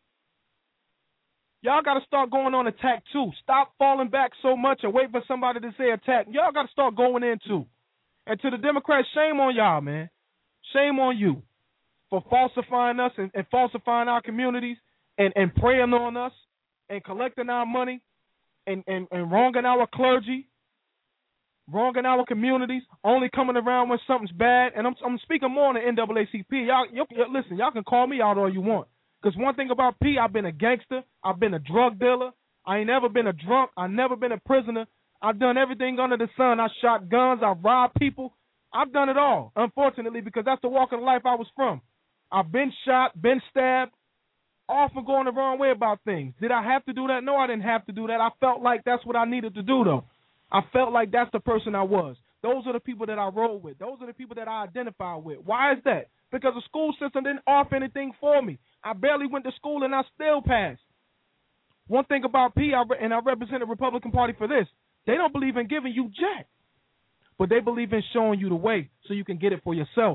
Y'all got to start going on attack too. Stop falling back so much and wait for somebody to say attack. Y'all got to start going in too. And to the Democrats, shame on y'all, man. Shame on you for falsifying us and, and falsifying our communities and, and preying on us and collecting our money and, and, and wronging our clergy wrong in our communities, only coming around when something's bad. And I'm I'm speaking more on the N double A C P. Y'all, y'all listen, y'all can call me out all you want. Because one thing about P, I've been a gangster. I've been a drug dealer. I ain't never been a drunk. I've never been a prisoner. I've done everything under the sun. I shot guns. I've robbed people. I've done it all, unfortunately, because that's the walk of life I was from. I've been shot, been stabbed, often going the wrong way about things. Did I have to do that? No, I didn't have to do that. I felt like that's what I needed to do, though. I felt like that's the person I was. Those are the people that I roll with. Those are the people that I identify with. Why is that? Because the school system didn't offer anything for me. I barely went to school, and I still passed. One thing about P, I re- and I represent the Republican Party for this, they don't believe in giving you jack, but they believe in showing you the way so you can get it for yourself.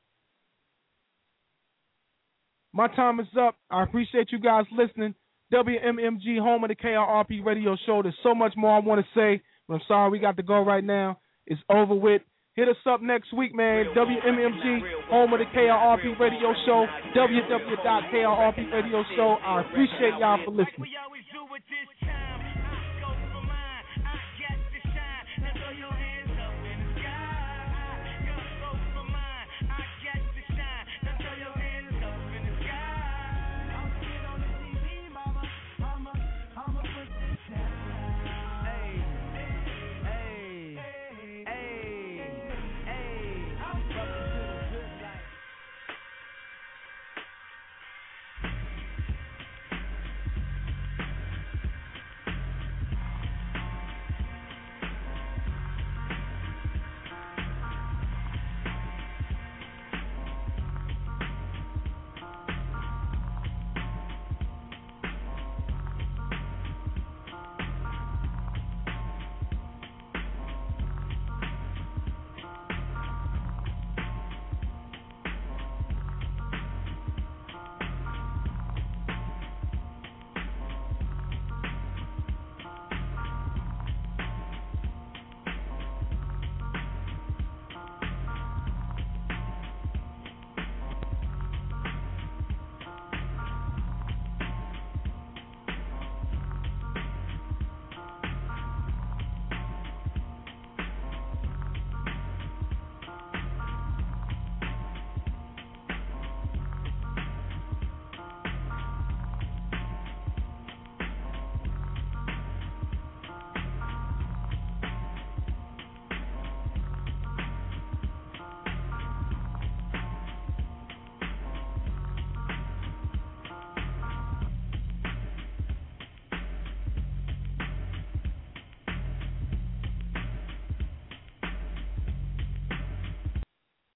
My time is up. I appreciate you guys listening. W M M G, home of the K R R P radio show. There's so much more I want to say, but I'm sorry we got to go right now. It's over with. Hit us up next week, man. W M M G, home of the K R R P radio show. w w w dot k r r p radio show. I appreciate y'all for listening.